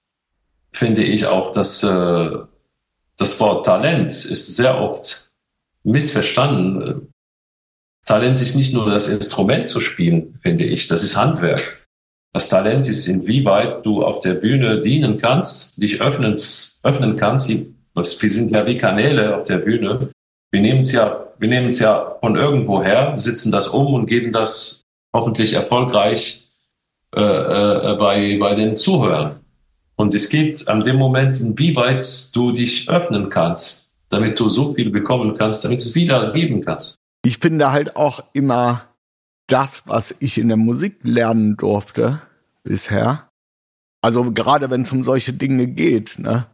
finde ich auch, dass äh, das Wort Talent ist sehr oft missverstanden. Talent ist nicht nur das Instrument zu spielen, finde ich. Das ist Handwerk. Das Talent ist, inwieweit du auf der Bühne dienen kannst, dich öffnen, öffnen kannst. Wir sind ja wie Kanäle auf der Bühne. Wir nehmen es ja, wir nehmen es ja von irgendwo her, sitzen das um und geben das hoffentlich erfolgreich äh, äh, bei, bei den Zuhörern. Und es geht an dem Moment, inwieweit du dich öffnen kannst, damit du so viel bekommen kannst, damit du es wieder geben kannst. Ich finde halt auch immer das, was ich in der Musik lernen durfte bisher, also gerade wenn es um solche Dinge geht, ne,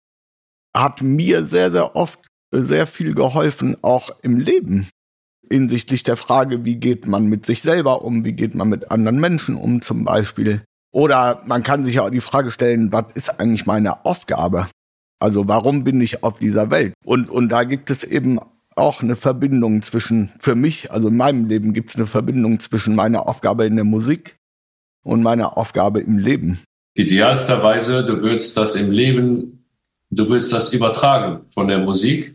hat mir sehr, sehr oft sehr viel geholfen, auch im Leben. Hinsichtlich der Frage, wie geht man mit sich selber um, wie geht man mit anderen Menschen um zum Beispiel. Oder man kann sich auch die Frage stellen, was ist eigentlich meine Aufgabe? Also warum bin ich auf dieser Welt? Und, und da gibt es eben auch eine Verbindung zwischen, für mich, also in meinem Leben gibt es eine Verbindung zwischen meiner Aufgabe in der Musik und meiner Aufgabe im Leben. Idealsterweise, du willst das im Leben, du willst das übertragen von der Musik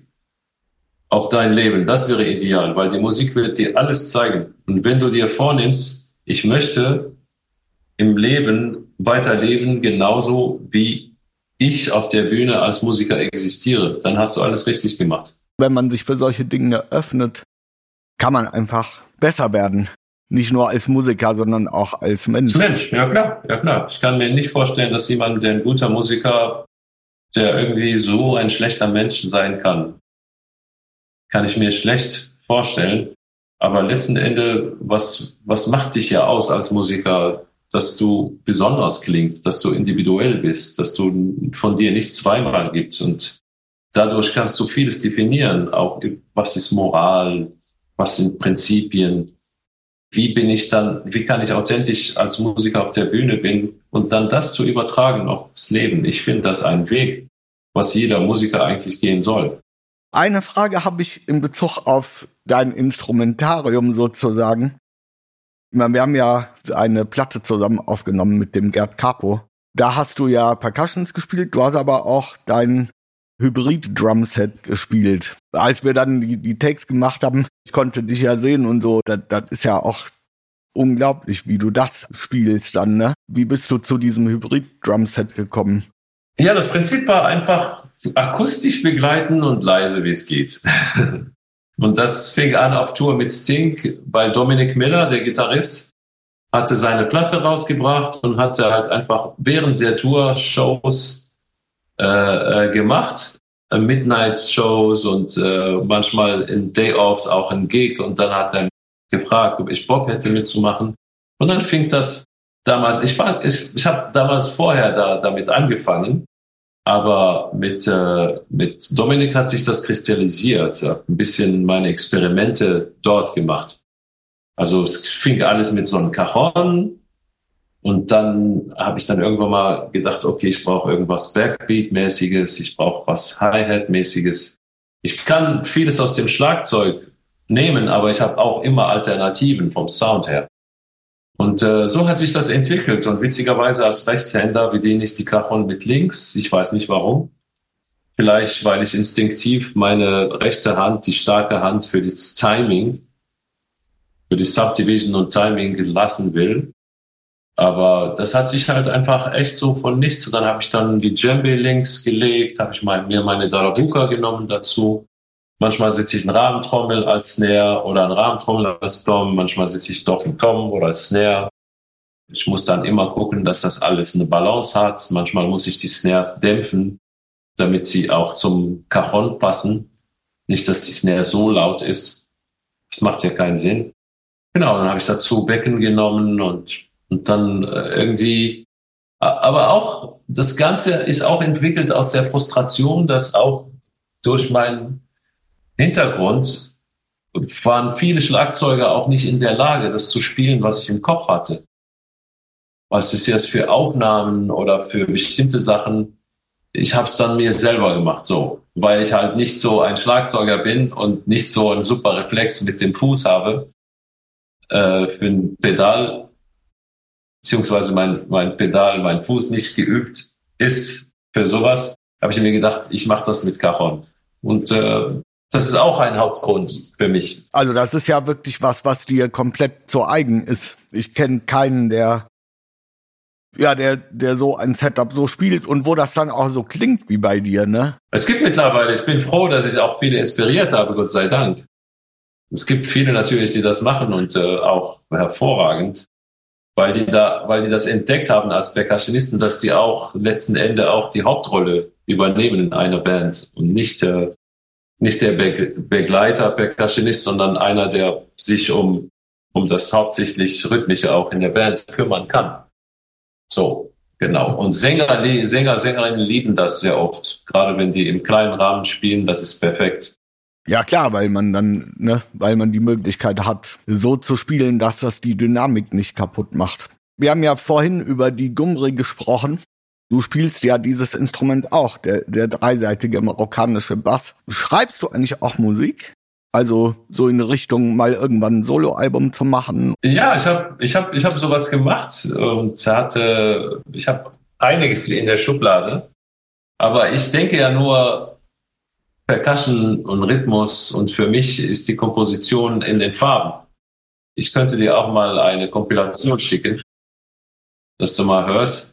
auf dein Leben. Das wäre ideal, weil die Musik wird dir alles zeigen. Und wenn du dir vornimmst, ich möchte im Leben weiterleben, genauso wie ich auf der Bühne als Musiker existiere, dann hast du alles richtig gemacht. Wenn man sich für solche Dinge öffnet, kann man einfach besser werden. Nicht nur als Musiker, sondern auch als Mensch. Als Mensch, ja klar, ja klar. Ich kann mir nicht vorstellen, dass jemand, der ein guter Musiker, der irgendwie so ein schlechter Mensch sein kann. Kann ich mir schlecht vorstellen. Aber letzten Endes, was, was macht dich ja aus als Musiker, dass du besonders klingst, dass du individuell bist, dass du von dir nicht zweimal gibst. Und dadurch kannst du vieles definieren, auch was ist Moral, was sind Prinzipien, wie bin ich dann, wie kann ich authentisch als Musiker auf der Bühne bin und dann das zu übertragen aufs Leben. Ich finde das ein Weg, was jeder Musiker eigentlich gehen soll. Eine Frage habe ich in Bezug auf dein Instrumentarium sozusagen. Wir haben ja eine Platte zusammen aufgenommen mit dem Gerd Capo. Da hast du ja Percussions gespielt, du hast aber auch dein Hybrid-Drumset gespielt. Als wir dann die, die Takes gemacht haben, ich konnte dich ja sehen und so, das, das ist ja auch unglaublich, wie du das spielst dann, ne? Wie bist du zu diesem Hybrid-Drumset gekommen? Ja, das Prinzip war einfach akustisch begleiten und leise, wie es geht. Und das fing an auf Tour mit Sting, weil Dominic Miller, der Gitarrist, hatte seine Platte rausgebracht und hatte halt einfach während der Tour Shows äh, gemacht, äh, Midnight-Shows und äh, manchmal in Day-Offs auch ein Gig. Und dann hat er gefragt, ob ich Bock hätte mitzumachen. Und dann fing das damals, ich, fang, ich, ich habe damals vorher da damit angefangen, aber mit, äh, mit Dominik hat sich das kristallisiert. Ich habe ein bisschen meine Experimente dort gemacht. Also es fing alles mit so einem Cajon und dann habe ich dann irgendwann mal gedacht, okay, ich brauche irgendwas Backbeat-mäßiges, ich brauche was Hi-Hat-mäßiges. Ich kann vieles aus dem Schlagzeug nehmen, aber ich habe auch immer Alternativen vom Sound her. Und äh, so hat sich das entwickelt. Und witzigerweise als Rechtshänder bediene ich die Cajon mit links. Ich weiß nicht warum. Vielleicht, weil ich instinktiv meine rechte Hand, die starke Hand für das Timing, für die Subdivision und Timing lassen will. Aber das hat sich halt einfach echt so von nichts. Und dann habe ich dann die Djembe links gelegt, habe ich mein, mir meine Darabuka genommen dazu. Manchmal sitze ich eine Rahmentrommel als Snare oder eine Rahmentrommel als Tom. Manchmal sitze ich doch im Tom oder als Snare. Ich muss dann immer gucken, dass das alles eine Balance hat. Manchmal muss ich die Snares dämpfen, damit sie auch zum Cajon passen. Nicht, dass die Snare so laut ist. Das macht ja keinen Sinn. Genau, dann habe ich dazu Becken genommen und, und dann äh, irgendwie... Aber auch, das Ganze ist auch entwickelt aus der Frustration, dass auch durch meinen Hintergrund waren viele Schlagzeuger auch nicht in der Lage, das zu spielen, was ich im Kopf hatte. Was ist jetzt für Aufnahmen oder für bestimmte Sachen? Ich habe es dann mir selber gemacht, so, weil ich halt nicht so ein Schlagzeuger bin und nicht so einen super Reflex mit dem Fuß habe äh, für ein Pedal, beziehungsweise mein mein Pedal, mein Fuß nicht geübt ist für sowas. Habe ich mir gedacht, ich mache das mit Cajon und äh, das ist auch ein Hauptgrund für mich. Also das ist ja wirklich was, was dir komplett so eigen ist. Ich kenne keinen, der ja, der der so ein Setup so spielt und wo das dann auch so klingt wie bei dir, ne? Es gibt mittlerweile, ich bin froh, dass ich auch viele inspiriert habe, Gott sei Dank. Es gibt viele natürlich, die das machen und äh, auch hervorragend, weil die da, weil die das entdeckt haben als Percussionisten, dass die auch letzten Endes auch die Hauptrolle übernehmen in einer Band und nicht äh, nicht der Be- Begleiter, Percussionist, sondern einer, der sich um, um das hauptsächlich Rhythmische auch in der Band kümmern kann. So, genau. Und Sänger, Sänger, Sängerinnen lieben das sehr oft. Gerade wenn die im kleinen Rahmen spielen, das ist perfekt. Ja klar, weil man dann, ne, weil man die Möglichkeit hat, so zu spielen, dass das die Dynamik nicht kaputt macht. Wir haben ja vorhin über die Gumri gesprochen. Du spielst ja dieses Instrument auch, der, der dreiseitige marokkanische Bass. Schreibst du eigentlich auch Musik? Also so in Richtung mal irgendwann ein Soloalbum zu machen? Ja, ich habe ich hab, ich hab sowas gemacht und hatte, ich habe einiges in der Schublade. Aber ich denke ja nur Percussion und Rhythmus und für mich ist die Komposition in den Farben. Ich könnte dir auch mal eine Kompilation schicken, dass du mal hörst.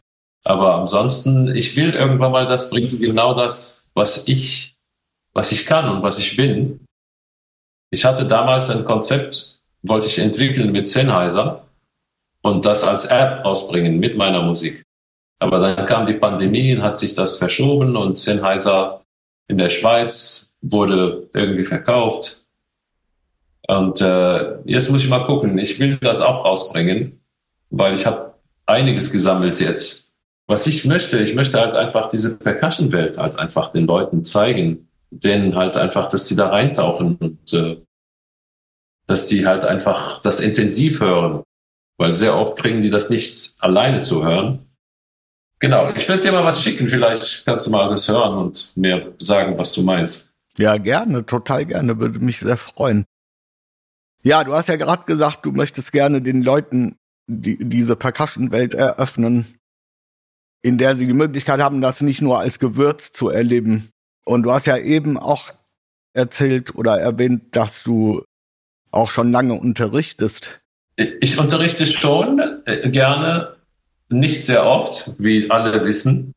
Aber ansonsten, ich will irgendwann mal das bringen, genau das, was ich, was ich kann und was ich bin. Ich hatte damals ein Konzept, wollte ich entwickeln mit Sennheiser und das als App ausbringen mit meiner Musik. Aber dann kam die Pandemie und hat sich das verschoben und Sennheiser in der Schweiz wurde irgendwie verkauft. Und äh, jetzt muss ich mal gucken. Ich will das auch rausbringen, weil ich habe einiges gesammelt jetzt. Was ich möchte, ich möchte halt einfach diese Percussion-Welt halt einfach den Leuten zeigen, denen halt einfach, dass die da reintauchen und äh, dass die halt einfach das intensiv hören, weil sehr oft bringen die das nicht alleine zu hören. Genau, ich werde dir mal was schicken, vielleicht kannst du mal das hören und mir sagen, was du meinst. Ja, gerne, total gerne, würde mich sehr freuen. Ja, du hast ja gerade gesagt, du möchtest gerne den Leuten die, diese Percussion-Welt eröffnen, in der sie die Möglichkeit haben, das nicht nur als Gewürz zu erleben. Und du hast ja eben auch erzählt oder erwähnt, dass du auch schon lange unterrichtest. Ich unterrichte schon äh, gerne, nicht sehr oft, wie alle wissen.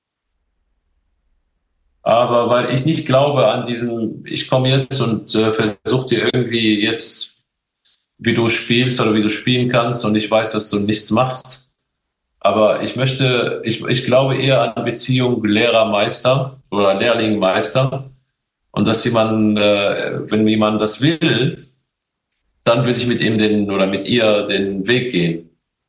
Aber weil ich nicht glaube an diesen, ich komme jetzt und äh, versuche dir irgendwie jetzt, wie du spielst oder wie du spielen kannst und ich weiß, dass du nichts machst. Aber ich möchte, ich, ich glaube eher an Beziehung Lehrer-Meister oder Lehrling-Meister. Und dass jemand, äh, wenn jemand das will, dann will ich mit ihm den oder mit ihr den Weg gehen.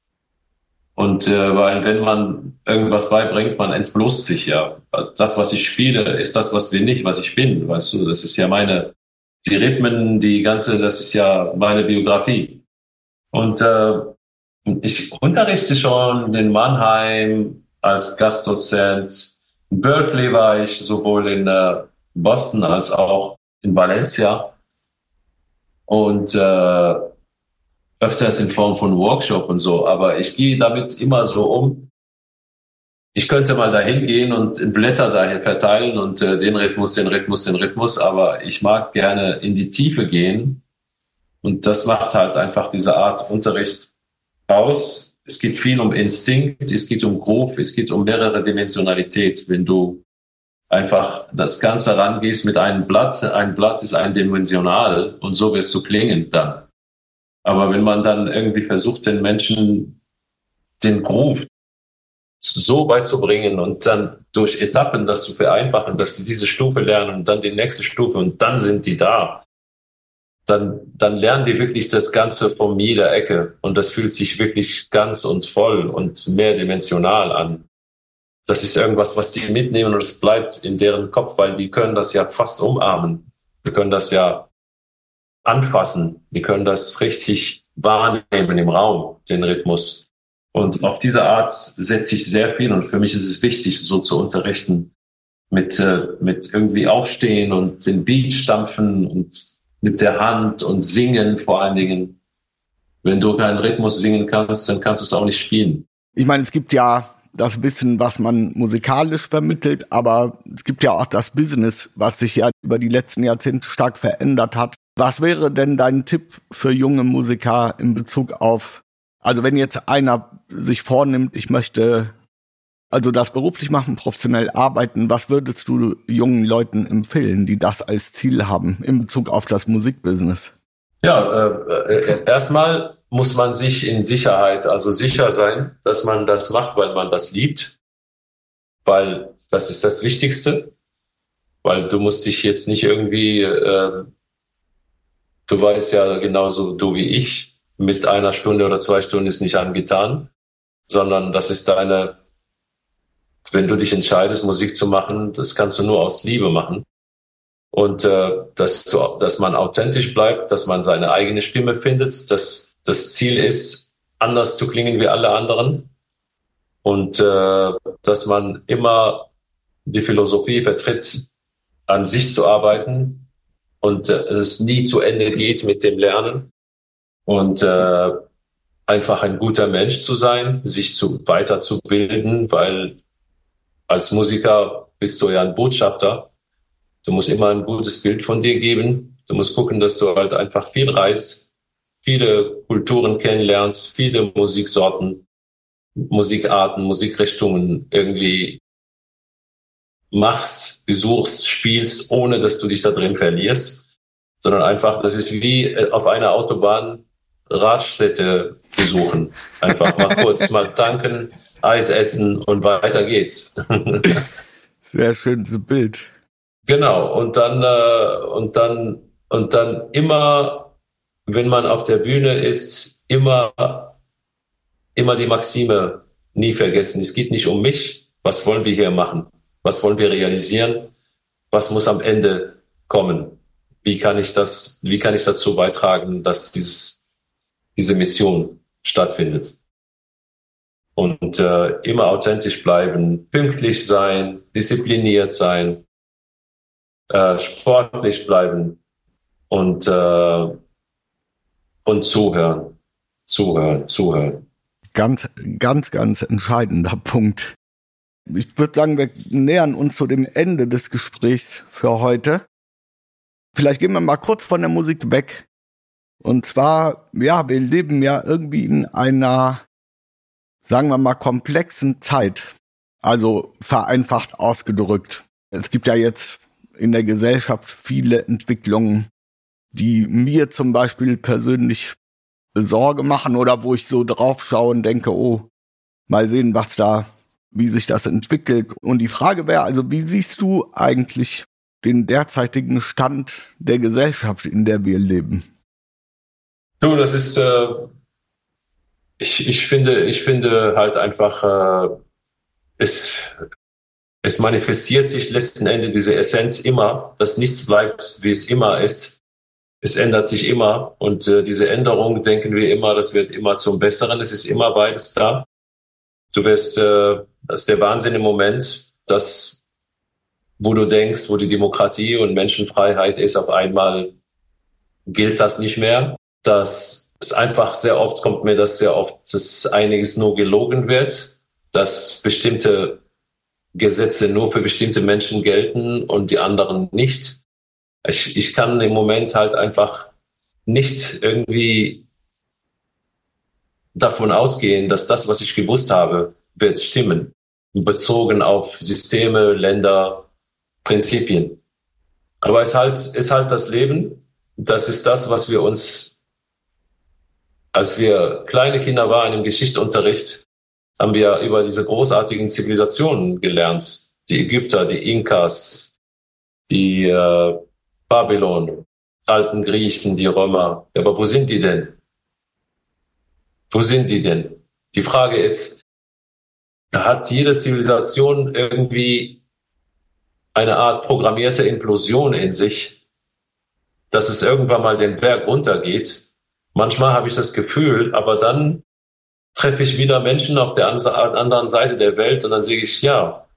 Und äh, weil wenn man irgendwas beibringt, man entblößt sich ja. Das, was ich spiele, ist das, was wir nicht, was ich bin. Weißt du, das ist ja meine, die Rhythmen, die ganze, das ist ja meine Biografie. Und äh, ich unterrichte schon in Mannheim als Gastdozent. In Berkeley war ich sowohl in äh, Boston als auch in Valencia. Und äh, öfters in Form von Workshop und so, aber ich gehe damit immer so um. Ich könnte mal dahin gehen und Blätter dahin verteilen und äh, den Rhythmus, den Rhythmus, den Rhythmus, aber ich mag gerne in die Tiefe gehen und das macht halt einfach diese Art Unterricht aus. Es geht viel um Instinkt, es geht um Groove, es geht um mehrere Dimensionalität. Wenn du einfach das Ganze rangehst mit einem Blatt, ein Blatt ist eindimensional und so wirst du klingen dann. Aber wenn man dann irgendwie versucht, den Menschen den Groove so weit zu bringen und dann durch Etappen das zu vereinfachen, dass sie diese Stufe lernen und dann die nächste Stufe und dann sind die da, dann, dann lernen die wirklich das Ganze von jeder Ecke und das fühlt sich wirklich ganz und voll und mehrdimensional an. Das ist irgendwas, was die mitnehmen und es bleibt in deren Kopf, weil die können das ja fast umarmen. Wir können das ja anfassen. Die können das richtig wahrnehmen im Raum, den Rhythmus. Und auf diese Art setze ich sehr viel und für mich ist es wichtig, so zu unterrichten, mit, äh, mit irgendwie aufstehen und den Beat stampfen und mit der Hand und singen vor allen Dingen. Wenn du keinen Rhythmus singen kannst, dann kannst du es auch nicht spielen. Ich meine, es gibt ja das Wissen, was man musikalisch vermittelt, aber es gibt ja auch das Business, was sich ja über die letzten Jahrzehnte stark verändert hat. Was wäre denn dein Tipp für junge Musiker in Bezug auf, also wenn jetzt einer sich vornimmt, ich möchte also das beruflich machen, professionell arbeiten, was würdest du jungen Leuten empfehlen, die das als Ziel haben in Bezug auf das Musikbusiness? Ja, äh, erstmal muss man sich in Sicherheit, also sicher sein, dass man das macht, weil man das liebt, weil das ist das Wichtigste, weil du musst dich jetzt nicht irgendwie, äh, du weißt ja genauso du wie ich, mit einer Stunde oder zwei Stunden ist nicht angetan, sondern das ist deine, wenn du dich entscheidest, Musik zu machen, das kannst du nur aus Liebe machen. Und äh, dass, dass man authentisch bleibt, dass man seine eigene Stimme findet, dass das Ziel ist, anders zu klingen wie alle anderen. Und äh, dass man immer die Philosophie vertritt, an sich zu arbeiten und äh, es nie zu Ende geht mit dem Lernen. Und äh, einfach ein guter Mensch zu sein, sich zu, weiterzubilden, weil als Musiker bist du ja ein Botschafter. Du musst immer ein gutes Bild von dir geben. Du musst gucken, dass du halt einfach viel reist, viele Kulturen kennenlernst, viele Musiksorten. Musikarten, Musikrichtungen irgendwie machst, besuchst, spielst, ohne dass du dich da drin verlierst, sondern einfach, das ist wie auf einer Autobahn Raststätte besuchen. Einfach mal kurz mal tanken, Eis essen und weiter geht's. Sehr schönes Bild. Genau. Und dann, äh, und dann, und dann immer, wenn man auf der Bühne ist, immer, immer die Maxime nie vergessen. Es geht nicht um mich. Was wollen wir hier machen? Was wollen wir realisieren? Was muss am Ende kommen? Wie kann ich das, wie kann ich dazu beitragen, dass dieses, diese Mission stattfindet? Und äh, immer authentisch bleiben, pünktlich sein, diszipliniert sein, äh, sportlich bleiben und äh, und zuhören, zuhören, zuhören. Ganz, ganz, ganz entscheidender Punkt. Ich würde sagen, wir nähern uns zu dem Ende des Gesprächs für heute. Vielleicht gehen wir mal kurz von der Musik weg. Und zwar, ja, wir leben ja irgendwie in einer, sagen wir mal, komplexen Zeit. Also vereinfacht ausgedrückt. Es gibt ja jetzt in der Gesellschaft viele Entwicklungen, die mir zum Beispiel persönlich Sorge machen oder wo ich so drauf schaue und denke, oh, mal sehen, was da, wie sich das entwickelt. Und die Frage wäre, also wie siehst du eigentlich den derzeitigen Stand der Gesellschaft, in der wir leben? Du, das ist, äh, ich, ich finde, ich finde halt einfach, äh, es, es manifestiert sich letzten Endes diese Essenz immer, dass nichts bleibt, wie es immer ist. Es ändert sich immer und äh, diese Änderung, denken wir immer, das wird immer zum Besseren. Es ist immer beides da. Du wirst, äh, das ist der Wahnsinn im Moment, dass, wo du denkst, wo die Demokratie und Menschenfreiheit ist, auf einmal gilt das nicht mehr. Dass es einfach sehr oft kommt mir das sehr oft, dass einiges nur gelogen wird, dass bestimmte Gesetze nur für bestimmte Menschen gelten und die anderen nicht. Ich, ich kann im Moment halt einfach nicht irgendwie davon ausgehen, dass das, was ich gewusst habe, wird stimmen. Bezogen auf Systeme, Länder, Prinzipien. Aber es ist halt, ist halt das Leben. Das ist das, was wir uns, als wir kleine Kinder waren im Geschichtsunterricht, haben wir über diese großartigen Zivilisationen gelernt. Die Ägypter, die Inkas, die äh, Babylon, alten Griechen, die Römer. Aber wo sind die denn? Wo sind die denn? Die Frage ist, hat jede Zivilisation irgendwie eine Art programmierte Implosion in sich, dass es irgendwann mal den Berg runtergeht? Manchmal habe ich das Gefühl, aber dann treffe ich wieder Menschen auf der anderen Seite der Welt und dann sehe ich, ja,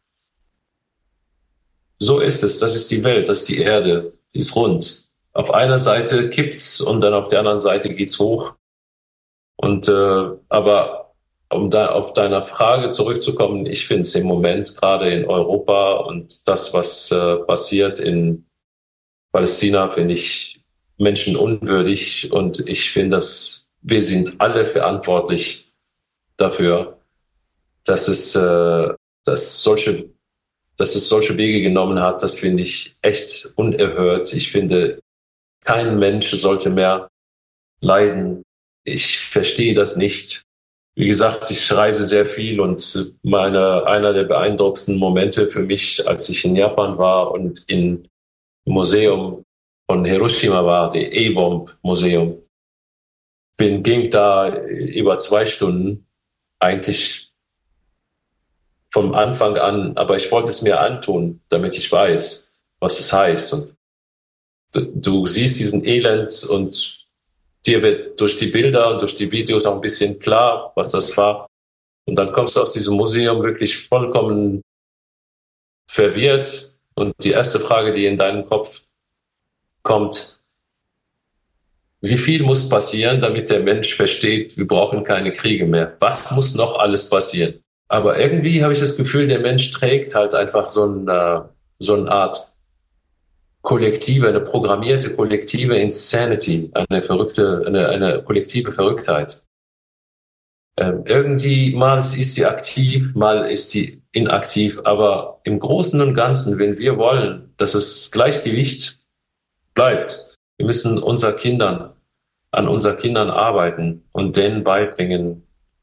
so ist es, das ist die Welt, das ist die Erde. Die ist rund. Auf einer Seite kippt's und dann auf der anderen Seite geht's hoch. Und äh, aber um da auf deiner Frage zurückzukommen, ich finde es im Moment gerade in Europa und das, was äh, passiert in Palästina, finde ich menschenunwürdig und ich finde, dass wir sind alle verantwortlich dafür, dass es äh, dass solche dass es solche Wege genommen hat, das finde ich echt unerhört. Ich finde, kein Mensch sollte mehr leiden. Ich verstehe das nicht. Wie gesagt, ich reise sehr viel und meine, einer der beeindruckendsten Momente für mich, als ich in Japan war und im Museum von Hiroshima war, die A-Bomb-Museum, bin, ging da über zwei Stunden, eigentlich vom Anfang an, aber ich wollte es mir antun, damit ich weiß, was es heißt. Und du, du siehst diesen Elend und dir wird durch die Bilder und durch die Videos auch ein bisschen klar, was das war. Und dann kommst du aus diesem Museum wirklich vollkommen verwirrt. Und die erste Frage, die in deinen Kopf kommt, wie viel muss passieren, damit der Mensch versteht, wir brauchen keine Kriege mehr? Was muss noch alles passieren? Aber irgendwie habe ich das Gefühl, der Mensch trägt halt einfach so, ein, äh, so eine Art kollektive, eine programmierte kollektive Insanity, eine verrückte, eine, eine kollektive Verrücktheit. Ähm, irgendwie mal ist sie aktiv, mal ist sie inaktiv, aber im Großen und Ganzen, wenn wir wollen, dass das Gleichgewicht bleibt, wir müssen unser Kindern, an unseren Kindern arbeiten und denen beibringen,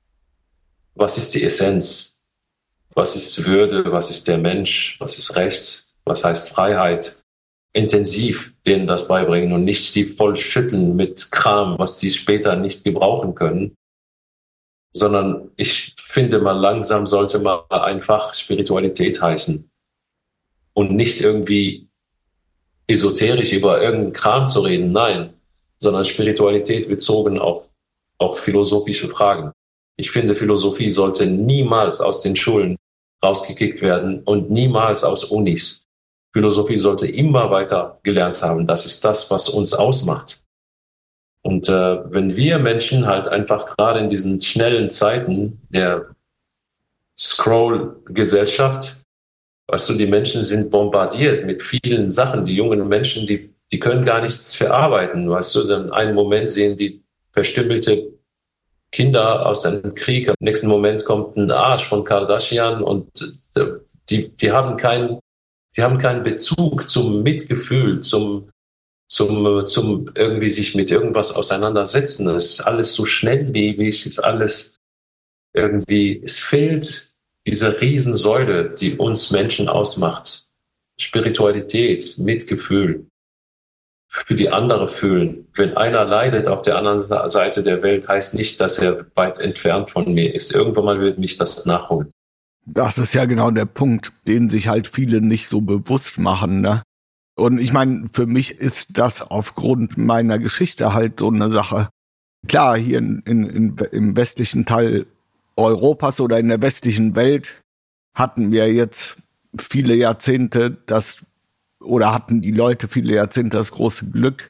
was ist die Essenz, was ist Würde, was ist der Mensch, was ist Recht, was heißt Freiheit. Intensiv denen das beibringen und nicht die voll schütteln mit Kram, was sie später nicht gebrauchen können, sondern ich finde, mal langsam sollte man einfach Spiritualität heißen und nicht irgendwie esoterisch über irgendeinen Kram zu reden, nein, sondern Spiritualität bezogen auf, auf philosophische Fragen. Ich finde, Philosophie sollte niemals aus den Schulen rausgekickt werden und niemals aus Unis. Philosophie sollte immer weiter gelernt haben. Das ist das, was uns ausmacht. Und äh, wenn wir Menschen halt einfach gerade in diesen schnellen Zeiten der Scroll-Gesellschaft, weißt du, die Menschen sind bombardiert mit vielen Sachen. Die jungen Menschen, die, die können gar nichts verarbeiten. Weißt du, dann einen Moment sehen die verstümmelte Kinder aus einem Krieg. Im nächsten Moment kommt ein Arsch von Kardashian und die, die haben keinen Die haben keinen Bezug zum Mitgefühl, zum, zum, zum irgendwie sich mit irgendwas auseinandersetzen. Es ist alles so schnelllebig, ist alles irgendwie, es fehlt diese Riesensäule, die uns Menschen ausmacht. Spiritualität, Mitgefühl, für die andere fühlen. Wenn einer leidet auf der anderen Seite der Welt, heißt nicht, dass er weit entfernt von mir ist. Irgendwann mal wird mich das nachholen. Das ist ja genau der Punkt, den sich halt viele nicht so bewusst machen, ne? Und ich meine, für mich ist das aufgrund meiner Geschichte halt so eine Sache. Klar, hier in, in, in, im westlichen Teil Europas oder in der westlichen Welt hatten wir jetzt viele Jahrzehnte das, oder hatten die Leute viele Jahrzehnte das große Glück,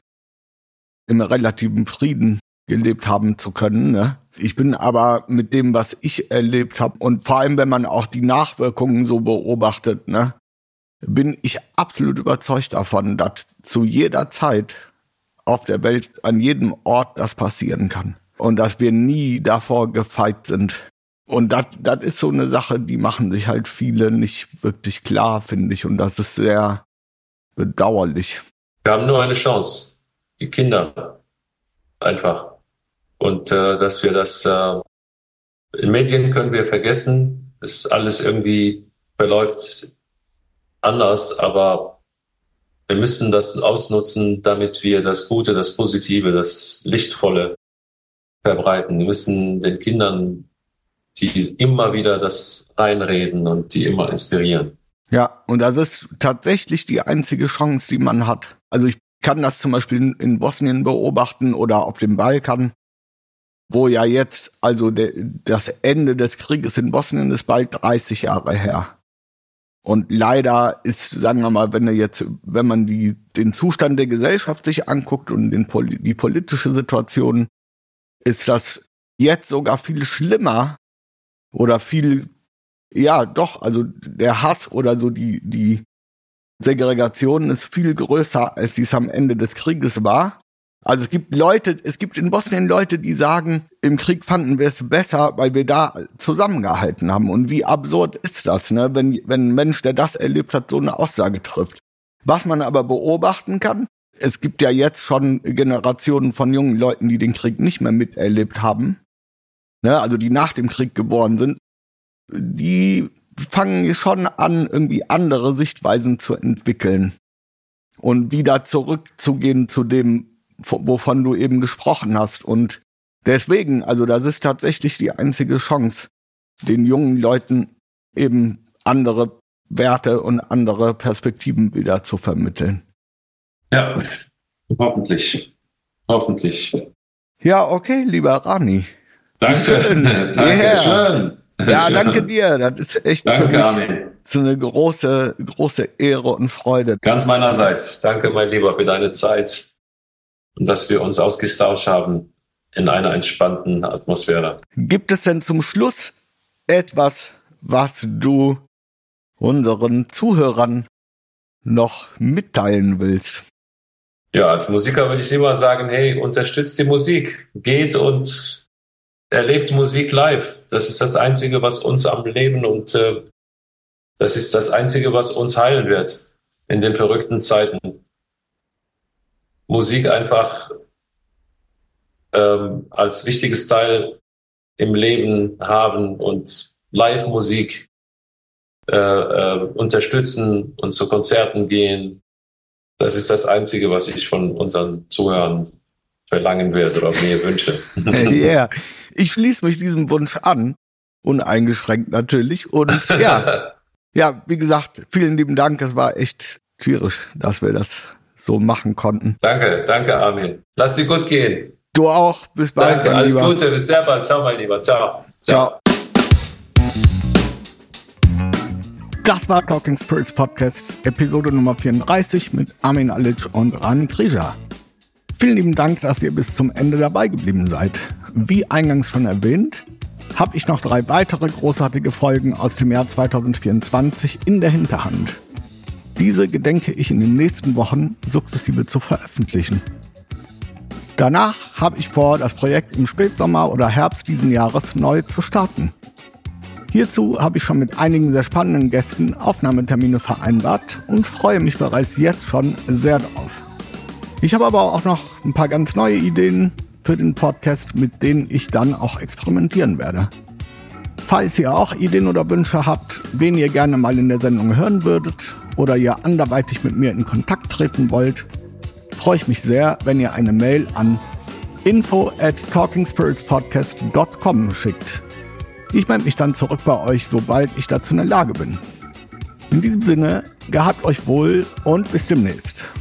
im relativen Frieden gelebt haben zu können, ne? Ich bin aber mit dem, was ich erlebt habe und vor allem, wenn man auch die Nachwirkungen so beobachtet, ne, bin ich absolut überzeugt davon, dass zu jeder Zeit auf der Welt, an jedem Ort das passieren kann. Und dass wir nie davor gefeit sind. Und das, das ist so eine Sache, die machen sich halt viele nicht wirklich klar, finde ich. Und das ist sehr bedauerlich. Wir haben nur eine Chance. Die Kinder. Einfach. Und äh, dass wir das äh, in Medien können wir vergessen, ist alles irgendwie verläuft anders, aber wir müssen das ausnutzen, damit wir das Gute, das Positive, das Lichtvolle verbreiten. Wir müssen den Kindern die immer wieder das reinreden und die immer inspirieren. Ja, und das ist tatsächlich die einzige Chance, die man hat. Also ich kann das zum Beispiel in, in Bosnien beobachten oder auf dem Balkan, wo ja jetzt, also de, das Ende des Krieges in Bosnien ist bald dreißig Jahre her. Und leider ist, sagen wir mal, wenn er jetzt, wenn man die, den Zustand der Gesellschaft sich anguckt und den, die politische Situation, ist das jetzt sogar viel schlimmer oder viel, ja doch, also der Hass oder so die, die Segregation ist viel größer, als dies am Ende des Krieges war. Also es gibt Leute, es gibt in Bosnien Leute, die sagen, im Krieg fanden wir es besser, weil wir da zusammengehalten haben. Und wie absurd ist das, ne, wenn, wenn ein Mensch, der das erlebt hat, so eine Aussage trifft. Was man aber beobachten kann, es gibt ja jetzt schon Generationen von jungen Leuten, die den Krieg nicht mehr miterlebt haben, ne, also die nach dem Krieg geboren sind, die fangen schon an, irgendwie andere Sichtweisen zu entwickeln und wieder zurückzugehen zu dem, wovon du eben gesprochen hast. Und deswegen, also das ist tatsächlich die einzige Chance, den jungen Leuten eben andere Werte und andere Perspektiven wieder zu vermitteln. Ja, hoffentlich. Hoffentlich. Ja, okay, lieber Rani. Danke. Schön. Danke, Yeah. schön. Ja, schön. danke dir. Das ist echt Danke, für mich Armin. so eine große, große Ehre und Freude. Ganz meinerseits. Danke, mein Lieber, für deine Zeit und dass wir uns ausgetauscht haben in einer entspannten Atmosphäre. Gibt es denn zum Schluss etwas, was du unseren Zuhörern noch mitteilen willst? Ja, als Musiker würde ich immer sagen, hey, unterstützt die Musik. Geht und erlebt Musik live. Das ist das Einzige, was uns am Leben und äh, das ist das Einzige, was uns heilen wird in den verrückten Zeiten. Musik einfach ähm, als wichtiges Teil im Leben haben und Live-Musik äh, äh, unterstützen und zu Konzerten gehen. Das ist das Einzige, was ich von unseren Zuhörern verlangen werde oder mir wünsche. Ja, yeah. Ich schließe mich diesem Wunsch an, uneingeschränkt natürlich. Und ja, ja, wie gesagt, vielen lieben Dank. Es war echt tierisch, dass wir das so machen konnten. Danke, danke Armin. Lass dir gut gehen. Du auch. Bis bald. Danke, alles lieber. Gute. Bis sehr bald. Ciao, mein Lieber. Ciao. Ciao. Das war Talking Spirits Podcast, Episode Nummer vierunddreißig mit Armin Alic und Rani Krija. Vielen lieben Dank, dass ihr bis zum Ende dabei geblieben seid. Wie eingangs schon erwähnt, habe ich noch drei weitere großartige Folgen aus dem Jahr zwanzig vierundzwanzig in der Hinterhand. Diese gedenke ich in den nächsten Wochen sukzessive zu veröffentlichen. Danach habe ich vor, das Projekt im Spätsommer oder Herbst diesen Jahres neu zu starten. Hierzu habe ich schon mit einigen sehr spannenden Gästen Aufnahmetermine vereinbart und freue mich bereits jetzt schon sehr drauf. Ich habe aber auch noch ein paar ganz neue Ideen für den Podcast, mit denen ich dann auch experimentieren werde. Falls ihr auch Ideen oder Wünsche habt, wen ihr gerne mal in der Sendung hören würdet oder ihr anderweitig mit mir in Kontakt treten wollt, freue ich mich sehr, wenn ihr eine Mail an info at talking spirits podcast dot com schickt. Ich melde mich dann zurück bei euch, sobald ich dazu in der Lage bin. In diesem Sinne, gehabt euch wohl und bis demnächst.